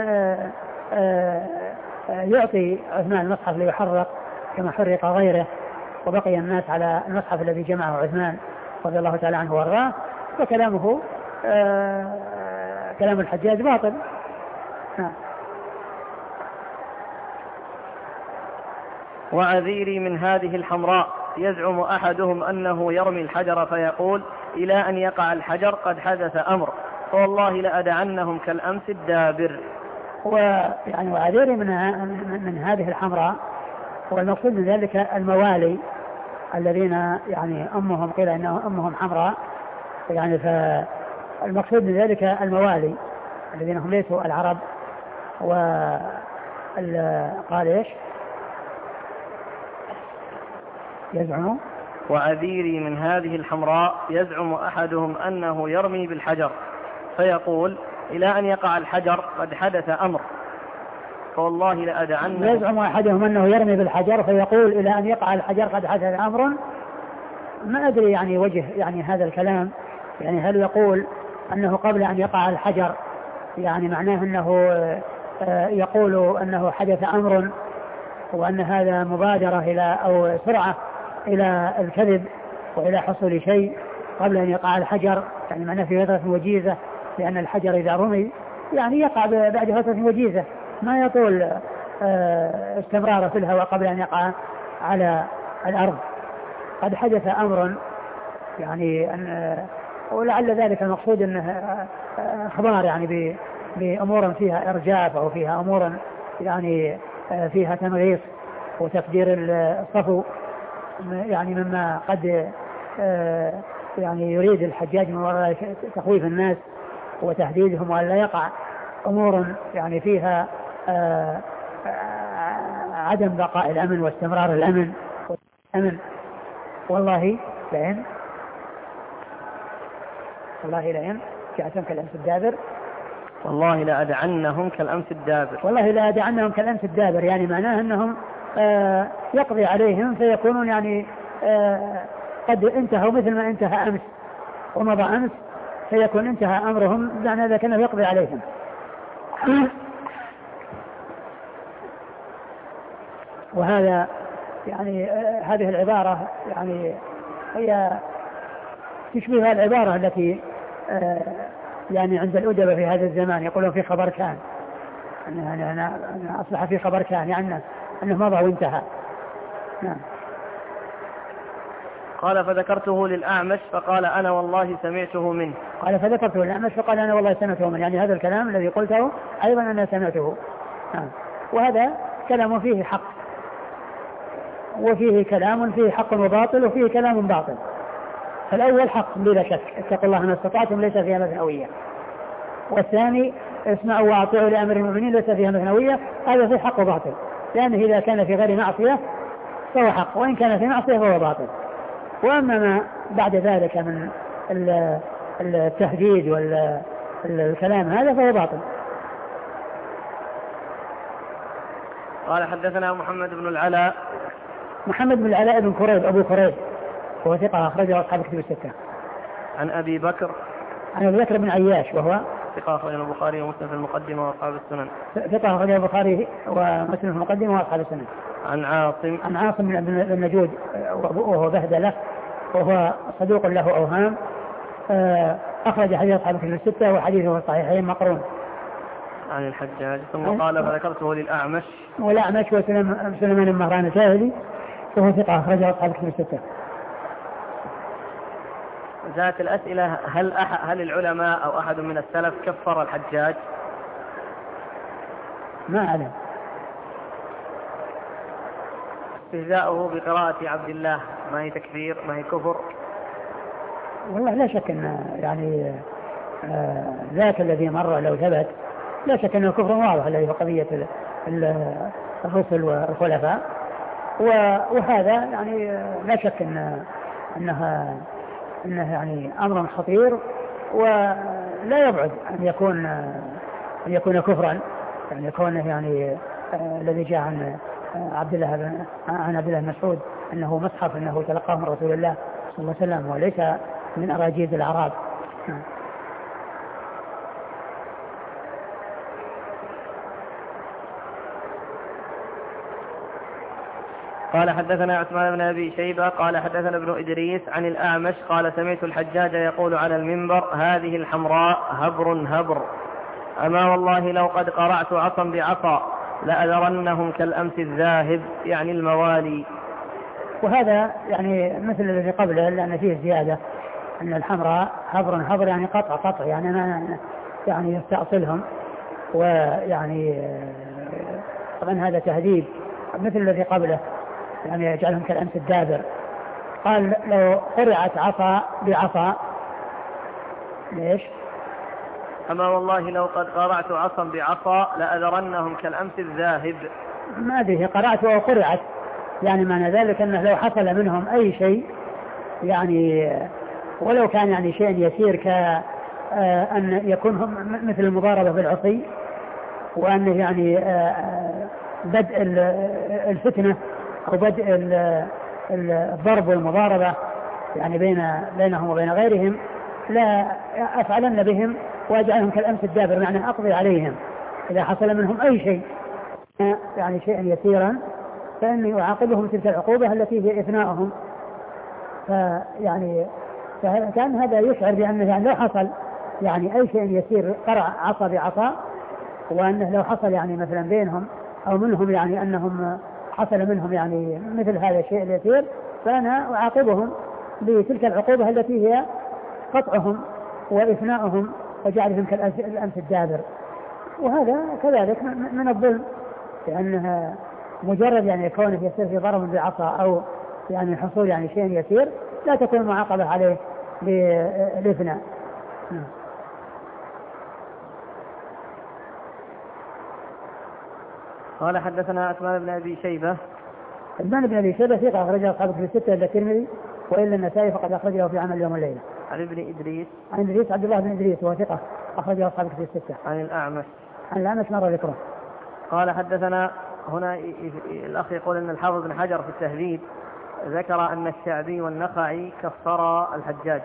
يعطي عثمان المصحف ليحرق كما حرق غيره، وبقي الناس على المصحف الذي جمعه عثمان رضي الله تعالى عنه وارضاه. وكلامه كلام الحجاج باطل. وعذيري من هذه الحمراء يزعم أحدهم أنه يرمي الحجر فيقول إلى أن يقع الحجر قد حدث أمر، فوالله لأدعنهم كالأمس الدابر. ويعني وعذيري من, من هذه الحمراء، والمقصود من ذلك الموالي الذين يعني أمهم قيل أنهم أمهم حمراء، يعني فالمقصود من ذلك الموالي الذين هم ليسوا العرب. وقال إيش يزعم وعذيري من هذه الحمراء يزعم أحدهم أنه يرمي بالحجر فيقول إلى أن يقع الحجر قد حدث أمر، فوالله لأدعنهم. يزعم أحدهم أنه يرمي بالحجر فيقول إلى أن يقع الحجر قد حدث أمر. ما أدري يعني وجه يعني هذا الكلام، يعني هل يقول أنه قبل أن يقع الحجر يعني معناه أنه يقول أنه حدث أمر وأن هذا مبادرة إلى أو سرعة إلى الكذب وإلى حصول شيء قبل أن يقع الحجر، يعني معناه في فترة وجيزة، لأن الحجر إذا رمي يعني يقع بعد فترة وجيزة، ما يطول استمراره في الهواء قبل أن يقع على الأرض. قد حدث أمر يعني أن ولعل ذلك المقصود أنه أخبار يعني بأمور فيها إرجاف أو فيها أمور يعني فيها تمغيص وتفجير الصفو، يعني مما قد يعني يريد الحجاج من وراء تخويف الناس وتهديدهم وأن لا يقع أمور يعني فيها عدم بقاء الأمن واستمرار الأمن والأمن. والله لئن والله لئن جاءتهم كالأمس الدابر والله لا أدعنهم كالأمس الدابر والله لا أدعنهم كالأمس الدابر، يعني معناه أنهم آه يقضي عليهم فيكونون يعني آه قد انتهوا مثل ما انتهى أمس ومضى أمس، فيكون انتهى أمرهم معنى ذلك أنه يقضي عليهم. وهذا يعني آه هذه العبارة يعني هي تشبه العبارة التي آه يعني عند الأدباء في هذا الزمان يقولون في خبر كان، أنا, أنا, أنا أصلح في خبر كان يعني أنه مضى وانتهى. نعم. قال فذكرته للأعمش فقال أنا والله سمعته منه. قال فذكرته للأعمش فقال أنا والله سمعته منه، يعني هذا الكلام الذي قلته أيضا أنا سمعته. نعم. وهذا كلام فيه حق وفيه كلام فيه حق وباطل وفيه كلام باطل. فالأول حق بلا شك، اتقوا الله ما استطعتم ليس فيها مثنوية. والثاني اسمعوا واطيعوا لأمر المؤمنين ليس فيها مثنوية، هذا فيه حق وباطل، لأنه إذا كان في غير معصية فهو حق، وإن كان في معصية فهو باطل. وأما ما بعد ذلك من التهديد والكلام هذا فهو باطل. قال حدثنا محمد بن العلاء محمد بن العلاء بن كريب أبو كريب وهو ثقة أخرجه أصحاب كتب الستة. عن أبي بكر عن أبي بكر بن عياش وهو ثقة أخرجه البخاري ومسلم في المقدمة وأصحاب السنن. ثقة أخرجه البخاري ومسلم في المقدمة وأصحاب السنن. عن عاصم عن عاصم بن النجود وهو بهدلة وهو صدوق له أوهام، أخرج حديث أصحاب كتب الستة وحديثه في الصحيحين مقرون. عن الحجاج ثم قال فذكرته للأعمش والأعمش وسليمان المهران الكاهلي وهو ثقة أخرجه أصحاب كتب الستة. ذات الأسئلة هل أح هل العلماء أو أحد من السلف كفر الحجاج؟ ما أعلم. استهزاؤه بقراءة عبد الله ما هي تكفير ما هي كفر؟ والله لا شك أن يعني آه ذاك الذي مر لو ثبت لا شك أنه كفر واضح الذي هو قضية الرسل والخلفاء، وهذا يعني لا شك أن أنها أنه يعني أمر خطير ولا يبعد أن يكون أن يكون كفرا، يعني يكونه يعني آه الذي جاء عن آه عبد الله بن عن عبد الله بن مسعود أنه مصحف أنه تلقاه من رسول الله صلى الله عليه وسلم وليس من أراجيز الأعراب. قال حدثنا عثمان بن أبي شيبة قال حدثنا ابن إدريس عن الأعمش قال سمعت الحجاج يقول على المنبر هذه الحمراء هبر هبر، أما والله لو قد قرعت عصا بعصا لأذرنهم كالأمس الذاهب، يعني الموالي. وهذا يعني مثل الذي قبله لأن فيه زيادة أن الحمراء هبر هبر يعني قطع قطع يعني أنا يعني يستأصلهم، ويعني طبعا هذا تهديد مثل الذي قبله يعني يجعلهم كالأمس الدابر. قال لو قرعت عصا بعصا ليش؟ أما والله لو قد قرعت عصا بعصا لأذرنهم كالأمس الذاهب. ما أدري قرعت أو قرعت، يعني معنى ذلك أنه لو حصل منهم أي شيء يعني ولو كان يعني شيء يسير كأن يكون هم مثل المضاربة بالعصي، وأنه يعني بدء الفتنة أو بدء الضرب والمضاربة يعني بين بينهم وبين غيرهم، لا أفعلن بهم وأجعلهم كالأمس الدابر، معنى أقضي عليهم إذا حصل منهم أي شيء يعني شيئا يسيرا فإني أعاقبهم تلك العقوبة التي هي إثناءهم. فيعني كان هذا يشعر بأنه يعني لو حصل يعني أي شيء يسير قرع عصا بعصا، وأنه لو حصل يعني مثلا بينهم أو منهم يعني أنهم حصل منهم يعني مثل هذا الشيء اليسير فأنا أعاقبهم بتلك العقوبة التي هي قطعهم وإثناءهم وجعلهم كالأمس الدابر. وهذا كذلك من الظلم، لأنها مجرد يعني يكون يصير في ضرب بعصا أو يعني حصول يعني شيء يسير لا تكون معاقبة عليه بالإثناء. قال حدثنا عثمان بن أبي شيبة. عثمان بن أبي شيبة ثقة أخرجه أصحاب في الستة إلا الترمذي وإلا النسائي فقد أخرجه في عمل يوم الليلة. عن ابن إدريس. عن إدريس عبد الله بن إدريس وهو ثقة أخرجه أصحاب في الستة. عن الأعمش. عن الأعمش مر ذكره. قال حدثنا هنا الأخ يقول أن الحافظ بن حجر في التهذيب ذكر أن الشعبي والنخعي كفرا الحجاج.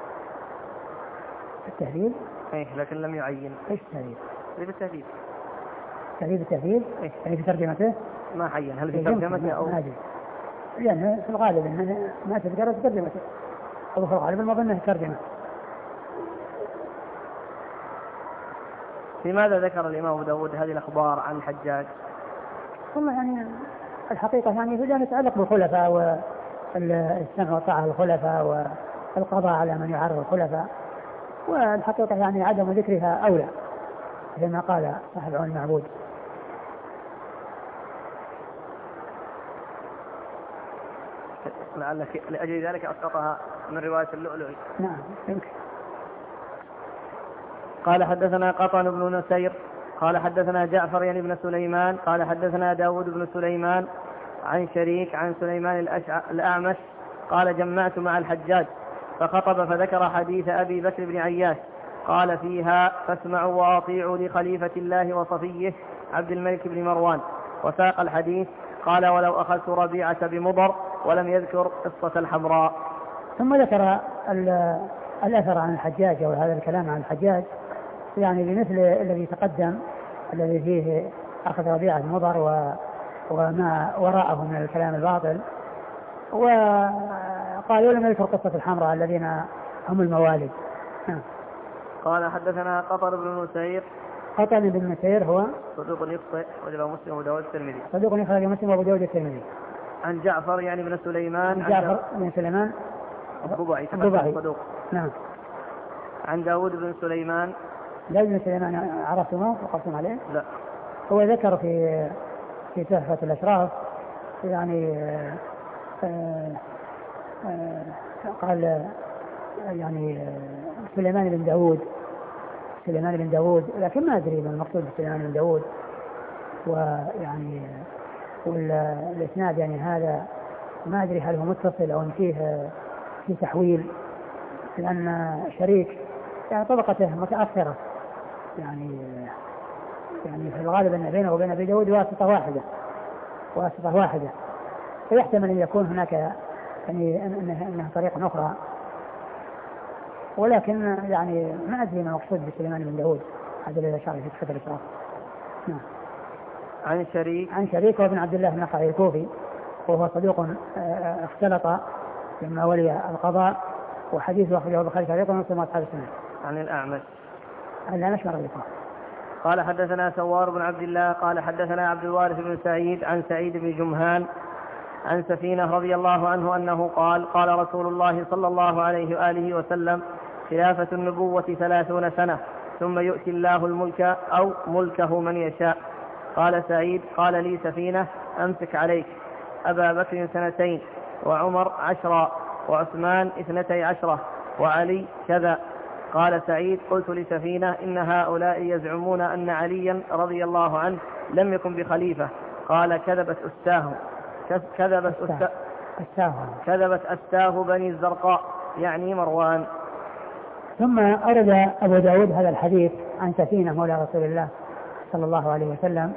التهذيب؟ إيه لكن لم يعين. إيش التهذيب؟ التهذيب. تهذيب التهذيب؟ إيه؟ يعني في ترجمته؟ ما حين هل في ترجمته أو؟ ما أدري. لأن في الغالب إنه ما تذكر في ترجمته. أو في الغالب ما ظنه ترجمة. لماذا ذكر الإمام أبو داود هذه الأخبار عن الحجاج؟ والله يعني الحقيقة يعني إذا يتعلق بالخلفاء والسمع والطاعة الخلفاء والقضاء على من يعارض الخلفاء، والحقيقة يعني عدم ذكرها أولى كما قال صاحب عون المعبود. لعل لأجل ذلك أسقطها من رواية اللؤلؤي. نعم يمكن. قال حدثنا قطن بن نسير قال حدثنا جعفر يعني بن سليمان قال حدثنا داود بن سليمان عن شريك عن سليمان الأعمش قال جمعت مع الحجاج فخطب فذكر حديث أبي بكر بن عياش قال فيها فاسمعوا وأطيعوا لخليفة الله وصفيه عبد الملك بن مروان، وساق الحديث قال ولو أخذت ربيعة بمضر ولم يذكر قصة الحمراء. ثم ذكر الأثر عن الحجاج أو هذا الكلام عن الحجاج يعني بمثل الذي تقدم الذي فيه أخذ ربيعة بمضر و وما وراءه من الكلام الباطل، وقالوا لم يذكر قصة الحمراء الذين هم الموالد. قال حدثنا قطر بن نسير. قطر بن نسير هو صدوق يخطئ وجب مسلم وأبو داود الترمذي. صدوق يخرج مسلم وأبو داود الترمذي. عن جعفر يعني بن سليمان. عن جعفر بن سليمان الضبعي صدوق. نعم. عن داود بن سليمان. داود بن سليمان عرفتموه وقفتم عليه؟ لا. هو ذكر في في تحفة الأشراف يعني آآ آآ قال يعني سليمان بن داود سليمان بن داود لكن ما أدري ما المقصود بسليمان بن داود، ويعني والإسناد يعني هذا ما أدري هل هو متصل أو فيه في تحويل، لأن شريك يعني طبقته متأخرة، يعني يعني في الغالب أن بينه وبين أبي داود واسطة واحدة واسطة واحدة فيحتمل أن يكون هناك يعني أنها أنه طريقة أخرى، ولكن يعني ما أدري ما مقصود بسليمان بن داود هذا الذي أشار في كتاب الإسراف. نعم. عن شريك عن شريك وابن عبد الله النخعي الكوفي وهو صدوق اختلط لما ولي القضاء، وحديث أخرجه البخاري تعليقا ومسلم وأصحاب السنة. عن الأعمش الأعمش مرة ثانية. قال حدثنا سوار بن عبد الله قال حدثنا عبد الوارث بن سعيد عن سعيد بن جمهان عن سفينة رضي الله عنه أنه قال قال رسول الله صلى الله عليه وآله وسلم خلافة النبوة ثلاثون سنة ثم يؤتي الله الملك أو ملكه من يشاء. قال سعيد قال لي سفينة أمسك عليك أبا بكر سنتين وعمر عشرا وعثمان اثنتي عشرة وعلي كذا. قال سعيد قلت لسفينة إن هؤلاء يزعمون أن عليا رضي الله عنه لم يكن بخليفة. قال كذبت أستاه كذبت أستاه كذبت أستاه بني الزرقاء يعني مروان. ثم أرد أبو داود هذا الحديث عن سفينة مولى رسول الله صلى الله عليه وسلم،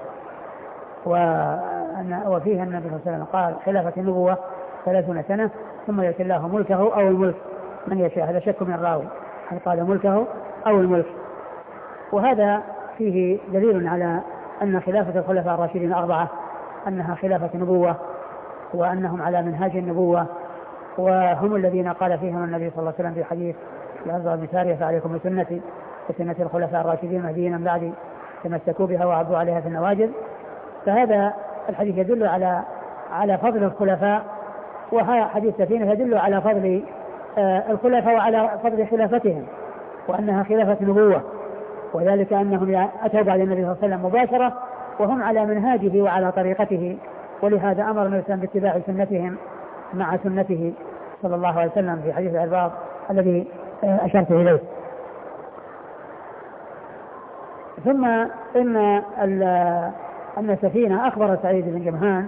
وفيه النبي صلى الله عليه وسلم قال خلافة النبوة ثلاثون سنة ثم يؤتي الله ملكه أو الملك من يشاء. هذا شك من الراوي هل قال ملكه أو الملك، وهذا فيه دليل على أن خلافة الخلفاء الراشدين الأربعة أنها خلافة نبوة وأنهم على منهاج النبوة، وهم الذين قال فيهم النبي صلى الله عليه وسلم في حديث الأرض المثالية فعليكم بسنتي وسنة الخلفاء الراشدين المهديين من بعدي تمسكوا بها وعضوا عليها في النواجذ. فهذا الحديث يدل على على فضل الخلفاء، وهذا حديث سفينة يدل على فضل آه الخلفاء وعلى فضل خلافتهم وأنها خلافة نبوة، وذلك أنهم أتوا بعد النبي صلى الله عليه وسلم مباشرة وهم على منهاجه وعلى طريقته، ولهذا أمر النبي صلى الله عليه وسلم باتباع سنتهم مع سنته صلى الله عليه وسلم في حديث العرباض الذي آه أشرت إليه. ثم إن أن سفينة أخبر سعيد بن جمهان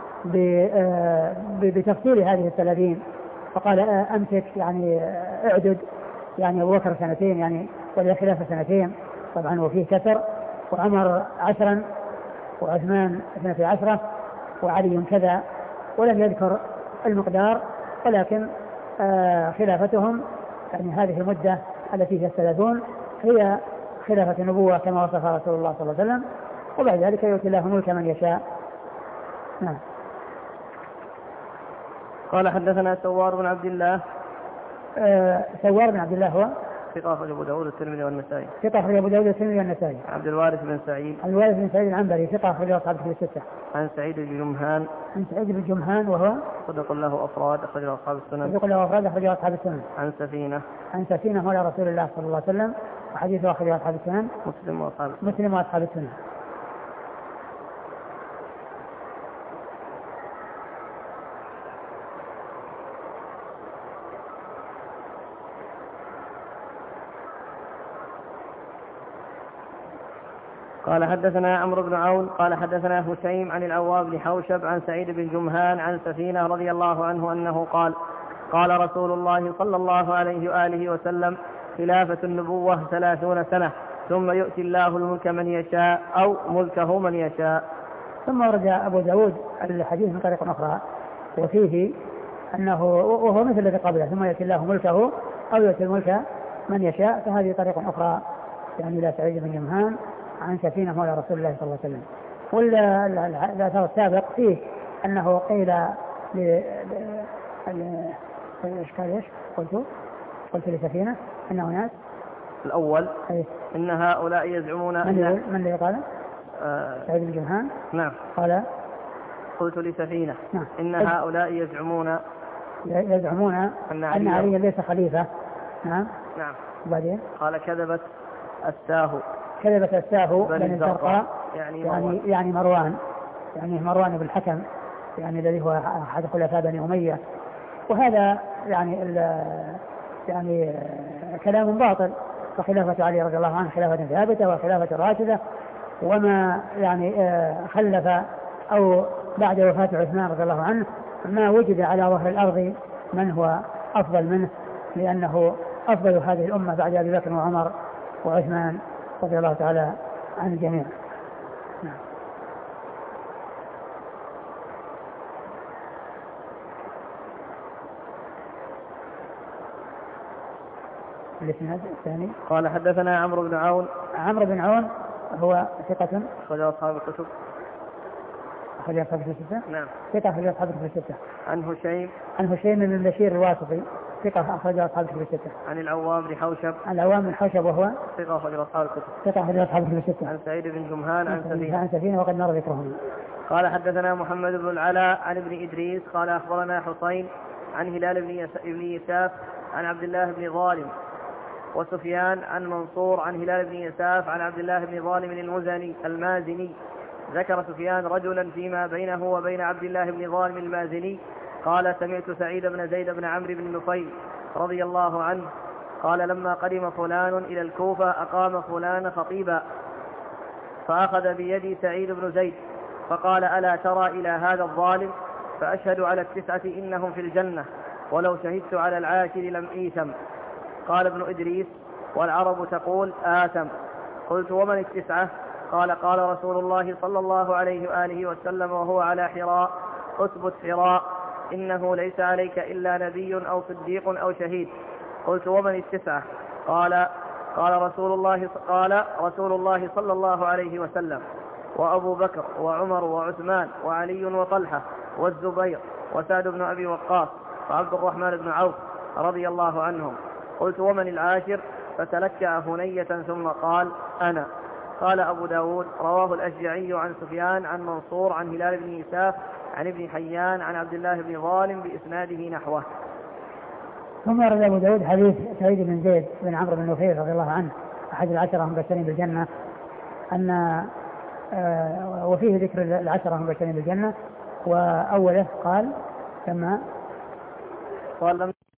بتفصيل هذه الثلاثين فقال أمسك يعني اعدد يعني أبو بكر سنتين يعني ولا خلافة سنتين طبعا وفيه كسر، وعمر عشرا وعثمان اثنتي عشرة وعلي كذا، ولم يذكر المقدار، ولكن خلافتهم يعني هذه المدة التي هي الثلاثون هي خلافة النبوة كما وصفها رسول الله صلى الله عليه وسلم، وبعد ذلك يؤتي الله ملك من يشاء. نعم. قال حدثنا سوار بن عبد الله. آه سوار بن عبد الله هو ثقة أخرجه أبو داود الترمذي والنسائي. ثقة أخرجه أبو داود الترمذي والنسائي. عبد الوارث بن سعيد. عبد الوارث بن سعيد العنبري ثقة أخرجه أصحاب الكتب الستة. عن سعيد بن جمهان. عن سعيد بن جمهان وهو صدق له أفراد أخرجه أصحاب السنن. صدق له أفراد أخرجه أصحاب السنن. عن سفينة. عن سفينة مولى رسول الله صلى الله عليه وسلم وحديثه أخرجه أصحاب السنن. مسلم وأصحاب السنن. مسلم وأصحاب السنن. قال حدثنا عمرو بن عون قال حدثنا هشيم عن العوام بن حوشب عن سعيد بن جمهان عن سفينة رضي الله عنه أنه قال قال رسول الله صلى الله عليه وآله وسلم خلافة النبوة ثلاثون سنة ثم يؤتي الله الملك من يشاء أو ملكه من يشاء. ثم ورد أبو داود الحديث من طريق أخرى وفيه أنه وهو مثل الذي قبله ثم يؤتي الله ملكه أو يؤتي الملك من يشاء، فهذه طريق أخرى يعني لا سعيد بن جمهان عن سفينة مولى رسول الله صلى الله عليه وسلم. والأثر السابق فيه أنه قيل ل ايش قال ايش قلت قلت لسفينة أنه ناس الأول أيه؟ إن هؤلاء يزعمون من أن من اللي قال آه سعيد بن جمهان. نعم. قال قلت لسفينة نعم. إن هؤلاء يزعمون يزعمون أن علي, علي ليس خليفة. نعم. نعم. وبعدين قال كذبت أستاه كذبت أستاه بني الزرقاء يعني يعني مروان. يعني مروان يعني مروان بن الحكم يعني الذي هو أحد خلفاء بني أمية، وهذا يعني يعني كلام باطل، فخلافة علي رضي الله عنه خلافة ثابتة وخلافة راشدة، وما يعني خلف أو بعد وفاة عثمان رضي الله عنه ما وجد على ظهر الأرض من هو أفضل منه، لأنه أفضل هذه الأمة بعد أبي بكر وعمر وعثمان رضي الله تعالى عن الجميع. نعم. الاسناد الثاني قال حدثنا عمرو بن عون. عمرو بن عون هو ثقة أخرج أصحاب الكتب. أخرج أصحاب الستة. نعم. ثقة أخرج أصحاب الستة. عن هشيم. عن هشيم بن بشير الواسطي ثقة أخرج أصحاب الستة. عن العوام بن حوشب. عن العوام بن حوشب وهو ثقة أخرج أصحاب الكتب. ثقة أخرج أصحاب الستة. عن سعيد بن جمهان عن سفينة. عن سفينة وقد مر ذكرهم. قال حدثنا محمد بن العلاء عن ابن إدريس قال أخبرنا حسين عن هلال بن يساف عن عبد الله بن ظالم وسفيان عن منصور عن هلال بن يساف عن عبد الله بن ظالم المزني المازني. ذكر سفيان رجلا فيما بينه وبين عبد الله بن ظالم المازني قال سمعت سعيد بن زيد بن عمرو بن نفيل رضي الله عنه قال لما قدم فلان إلى الكوفة أقام فلان خطيبا فأخذ بيدي سعيد بن زيد فقال ألا ترى إلى هذا الظالم فأشهد على التسعة إنهم في الجنة ولو شهدت على العاشر لم إيثم. قال ابن إدريس والعرب تقول آثم. قلت ومن التسعة؟ قال قال رسول الله صلى الله عليه وآله وسلم وهو على حراء أثبت حراء إنه ليس عليك إلا نبي أو صديق أو شهيد. قلت ومن التسعة؟ قال قال رسول الله قال رسول الله صلى الله عليه وسلم وأبو بكر وعمر وعثمان وعلي وطلحة والزبير وسعد بن أبي وقاص وعبد الرحمن بن عوف رضي الله عنهم. قلت ومن العاشر؟ فتلكأ هنية ثم قال أنا. قال أبو داود رواه الأشجعي عن سفيان عن منصور عن هلال بن يساف عن ابن حيان عن عبد الله بن ظالم بإسناده نحوه. ثم ورد أبو داود حديث سعيد بن زيد بن عمرو بن نفيل رضي الله عنه أحد العشرة المبشرين بالجنة أن آه وفيه ذكر العشرة المبشرين بالجنة وأوله قال كما قال